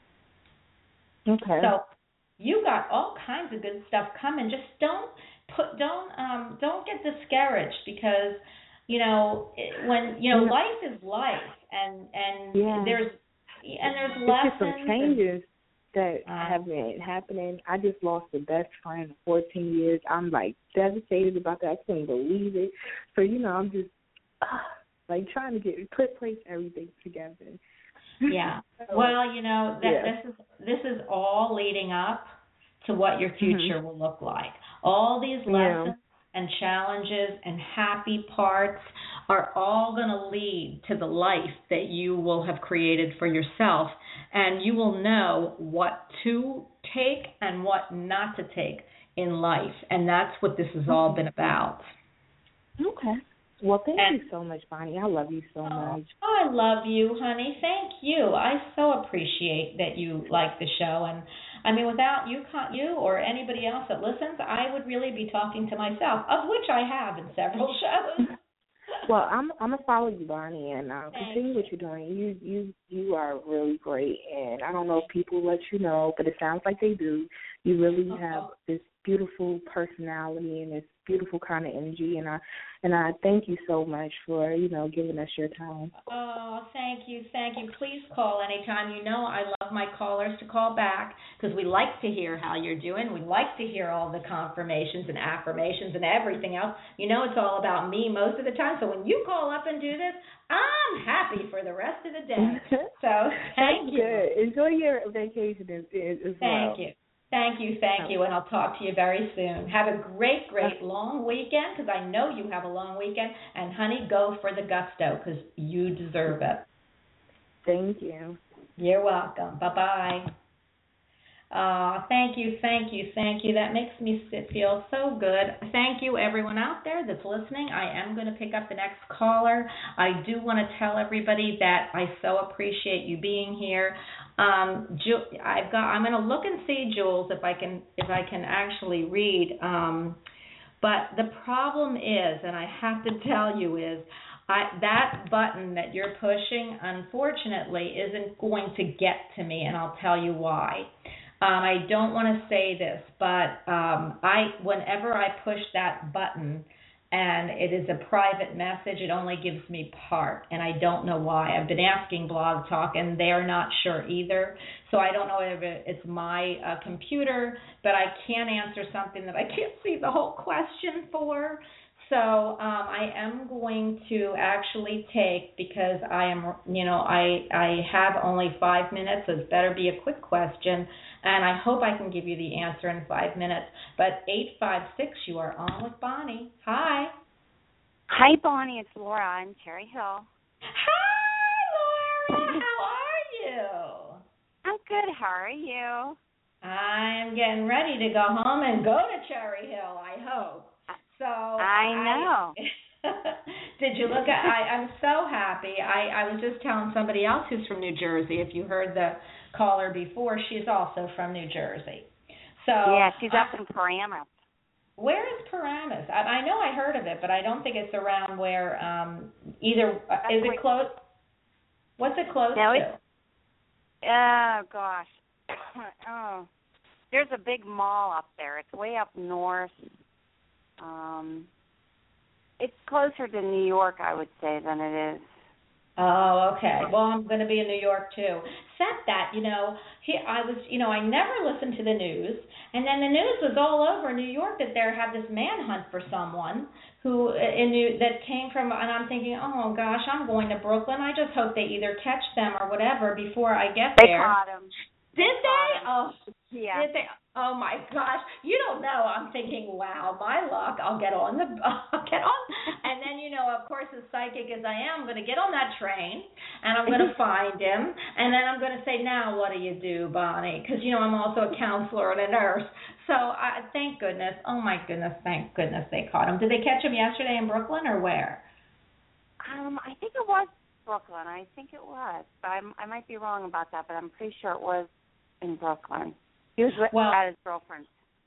Okay. So you got all kinds of good stuff coming. Just don't put don't um don't get discouraged because you know when you know Yeah. life is life and and Yeah. there's and there's It's just lessons some and- changes that Uh, have been happening. I just lost a best friend in fourteen years. I'm like devastated about that. I couldn't believe it. So you know, I'm just uh, like trying to get put place everything together. Yeah. So, Well, you know, that yeah. this is this is all leading up to what your future will look like. All these lessons and challenges and happy parts are all going to lead to the life that you will have created for yourself, and you will know what to take and what not to take in life, and that's what this has all been about. Okay. Well, thank And- you so much, Bonnie. I love you so much. Oh, I love you, honey. Thank you. I so appreciate that you like the show. And I mean, without you, you or anybody else that listens, I would really be talking to myself, of which I have in several shows. Well, I'm I'm gonna follow you, Bonnie, and uh, Thank continue what you're doing. You you you are really great, and I don't know if people let you know, but it sounds like they do. You really Uh-huh. have this beautiful personality and this beautiful kind of energy, and I and I thank you so much for you know giving us your time. Oh, thank you, thank you. Please call anytime. You know I love my callers to call back because we like to hear how you're doing. We like to hear all the confirmations and affirmations and everything else. You know it's all about me most of the time. So when you call up and do this, I'm happy for the rest of the day. So thank you. Good. Enjoy your vacation as, as well. Thank you. Thank you, thank you, and I'll talk to you very soon. Have a great, great long weekend, because I know you have a long weekend. And, honey, go for the gusto, because you deserve it. Thank you. You're welcome. Bye-bye. Uh, thank you, thank you, thank you. That makes me feel so good. Thank you, everyone out there that's listening. I am going to pick up the next caller. I do want to tell everybody that I so appreciate you being here. Um, Ju- I've got. I'm going to look and see, Jules, if I can, if I can actually read. Um, but the problem is, and I have to tell you, is I, that button that you're pushing, unfortunately, isn't going to get to me, and I'll tell you why. Um, I don't want to say this, but um, I, whenever I push that button, and it is a private message, it only gives me part, and I don't know why. I've been asking Blog Talk, and they're not sure either. So I don't know if it's my uh, computer, but I can't answer something that I can't see the whole question for. So um, I am going to actually take, because I am, you know, I I have only five minutes, so it better be a quick question, and I hope I can give you the answer in five minutes. But eight five six, you are on with Bonnie. Hi. Hi, Bonnie. It's Laura. I'm Cherry Hill. Hi, Laura. How are you? I'm good. How are you? I'm getting ready to go home and go to Cherry Hill, I hope. So I know. I, did you look at, I, I'm so happy. I, I was just telling somebody else who's from New Jersey, if you heard the caller before, she's also from New Jersey. So yeah, she's I, up in Paramus. Where is Paramus? I, I know I heard of it, but I don't think it's around where um, either, uh, is it close? What's it close no, to? It's, oh, gosh. oh, there's a big mall up there. It's way up north. Um, it's closer to New York, I would say, than it is. Oh, okay. Well, I'm going to be in New York too. Except that, you know, he, I was, you know, I never listened to the news, and then the news was all over New York that there had this manhunt for someone who in New, that came from, and I'm thinking, oh gosh, I'm going to Brooklyn. I just hope they either catch them or whatever before I get they there. They caught him. Did they? they? Oh, yeah. Did they? Oh my gosh! You don't know. I'm thinking, wow, my luck. I'll get on the, I'll get on, and then you know, of course, as psychic as I am, I'm going to get on that train, and I'm going to find him, and then I'm going to say, now what do you do, Bonnie? Because you know, I'm also a counselor and a nurse. So I thank goodness. Oh my goodness, thank goodness they caught him. Did they catch him yesterday in Brooklyn or where? Um, I think it was Brooklyn. I think it was. I'm, I might be wrong about that, but I'm pretty sure it was in Brooklyn. He was with well, at his girlfriend.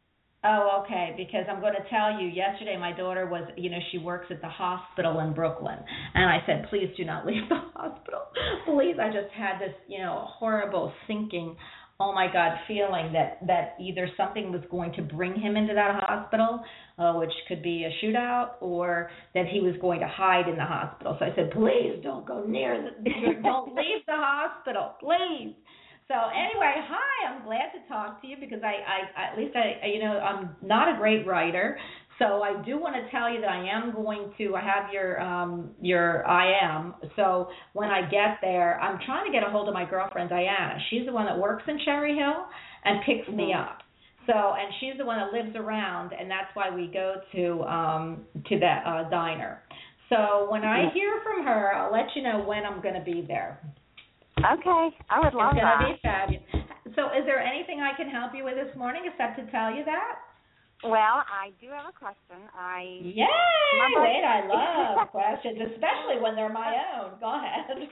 Oh, okay, because I'm going to tell you, yesterday my daughter was, you know, she works at the hospital in Brooklyn, and I said, please do not leave the hospital. Please, I just had this, you know, horrible sinking, oh my God, feeling that, that either something was going to bring him into that hospital, uh, which could be a shootout, or that he was going to hide in the hospital. So I said, please don't go near the, don't leave the hospital, please. So anyway, hi, I'm glad to talk to you because I, I at least I, you know, I'm not a great writer, so I do want to tell you that I am going to, I have your, um, your I am, so when I get there, I'm trying to get a hold of my girlfriend, Diana. She's the one that works in Cherry Hill and picks mm-hmm. me up. So, and she's the one that lives around, and that's why we go to, um, to that uh, diner. So when I hear from her, I'll let you know when I'm going to be there. Okay, I would love it's that. It's going to be fabulous. So is there anything I can help you with this morning except to tell you that? Well, I do have a question. I Yay! Remember, wait, I love questions, especially when they're my own. Go ahead.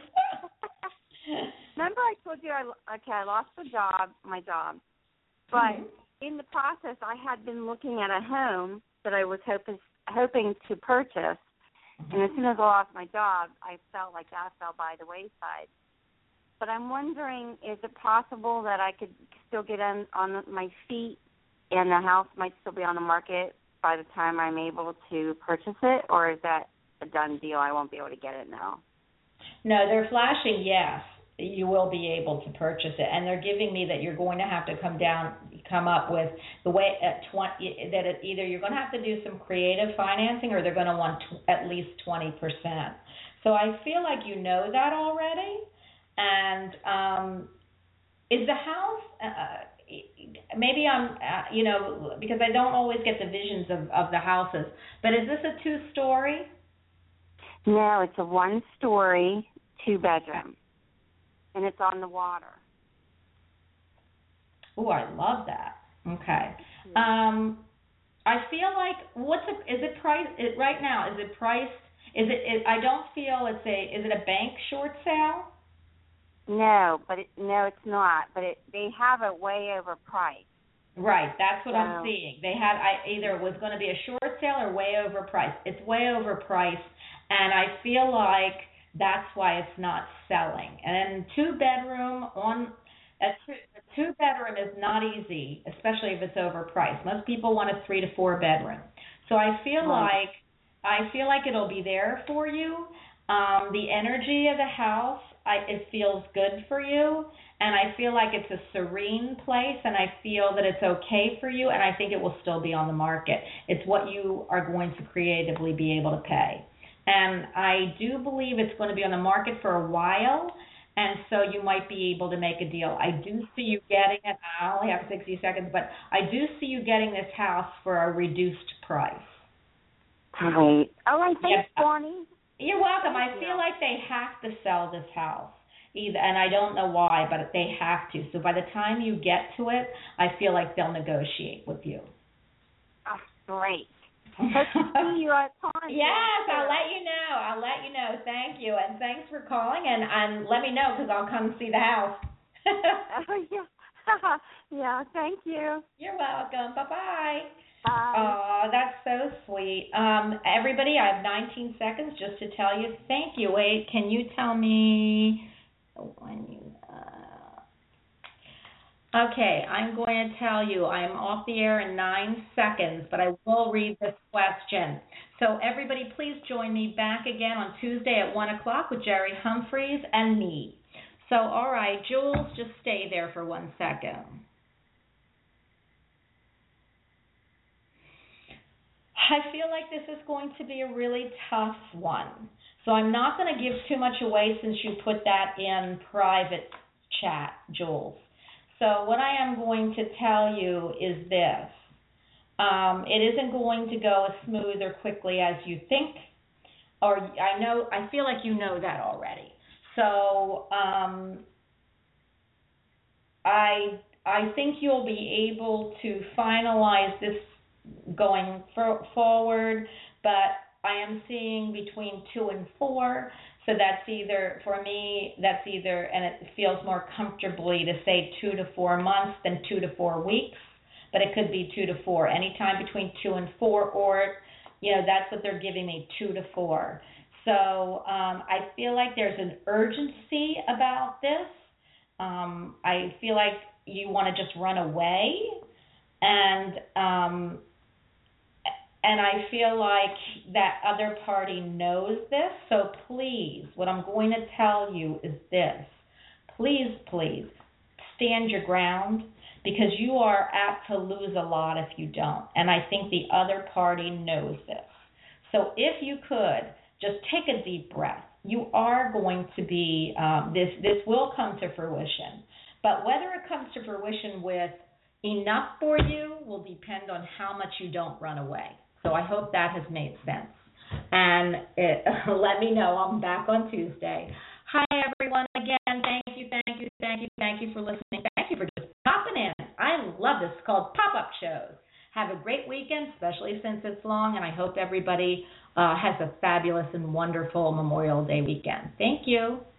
Remember I told you, I, okay, I lost the job, my job, but mm-hmm. in the process I had been looking at a home that I was hoping, hoping to purchase, mm-hmm. and as soon as I lost my job, I felt like that fell by the wayside. But I'm wondering, is it possible that I could still get on, on my feet and the house might still be on the market by the time I'm able to purchase it, or is that a done deal? I won't be able to get it now. No, they're flashing yes. You will be able to purchase it, and they're giving me that you're going to have to come down, come up with the way at twenty that it, either you're going to have to do some creative financing, or they're going to want t- at least twenty percent. So I feel like you know that already. And um, is the house, uh, maybe I'm, uh, you know, because I don't always get the visions of, of the houses, but is this a two-story? No, it's a one-story, two-bedroom, and it's on the water. Oh, I love that. Okay. Um, I feel like, what's it, is it priced, it, right now, is it priced, is it, it, I don't feel it's a, is it a bank short sale? No, but it, no, it's not. But it, they have it way overpriced. Right, that's what so. I'm seeing. They had I either it was going to be a short sale or way overpriced. It's way overpriced, and I feel like that's why it's not selling. And two bedroom on a two, a two bedroom is not easy, especially if it's overpriced. Most people want a three to four bedroom. So I feel right. like I feel like it'll be there for you. Um, the energy of the house, I, it feels good for you, and I feel like it's a serene place, and I feel that it's okay for you, and I think it will still be on the market. It's what you are going to creatively be able to pay. And I do believe it's going to be on the market for a while, and so you might be able to make a deal. I do see you getting it. I only have sixty seconds, but I do see you getting this house for a reduced price. Great. All right, thanks, yeah. Bonnie. You're welcome. Thank I you. feel like they have to sell this house. either, and I don't know why, but they have to. So by the time you get to it, I feel like they'll negotiate with you. Oh, great. Hope to see you at time. Yes, I'll let you know. I'll let you know. Thank you, and thanks for calling, and, and let me know because I'll come see the house. Oh, yeah. Yeah, thank you. You're welcome. Bye-bye. Bye. Oh, that's so sweet. Um, everybody, I have nineteen seconds just to tell you thank you. Wait, can you tell me when you... Uh, okay, I'm going to tell you I'm off the air in nine seconds, but I will read this question. So everybody, please join me back again on Tuesday at one o'clock with Jerry Humphreys and me. So, all right, Jules, just stay there for one second. I feel like this is going to be a really tough one. So I'm not going to give too much away since you put that in private chat, Jules. So what I am going to tell you is this. Um, it isn't going to go as smooth or quickly as you think, or I know, I feel like you know that already. So um, I I think you'll be able to finalize this going for, forward, but I am seeing between two and four. So that's either, for me, that's either, and it feels more comfortably to say two to four months than two to four weeks, but it could be two to four, anytime between two and four, or, you know, that's what they're giving me, two to four. So um, I feel like there's an urgency about this. Um, I feel like you want to just run away, and um, and I feel like that other party knows this. So please, what I'm going to tell you is this. Please, please, stand your ground, because you are apt to lose a lot if you don't. And I think the other party knows this. So if you could, just take a deep breath. You are going to be, um, this this will come to fruition. But whether it comes to fruition with enough for you will depend on how much you don't run away. So I hope that has made sense. And it, let me know. I'm back on Tuesday. Hi, everyone. Again, thank you, thank you, thank you, thank you for listening. Thank you for just popping in. I love this. It's called Pop-Up Shows. Have a great weekend, especially since it's long, and I hope everybody uh, has a fabulous and wonderful Memorial Day weekend. Thank you.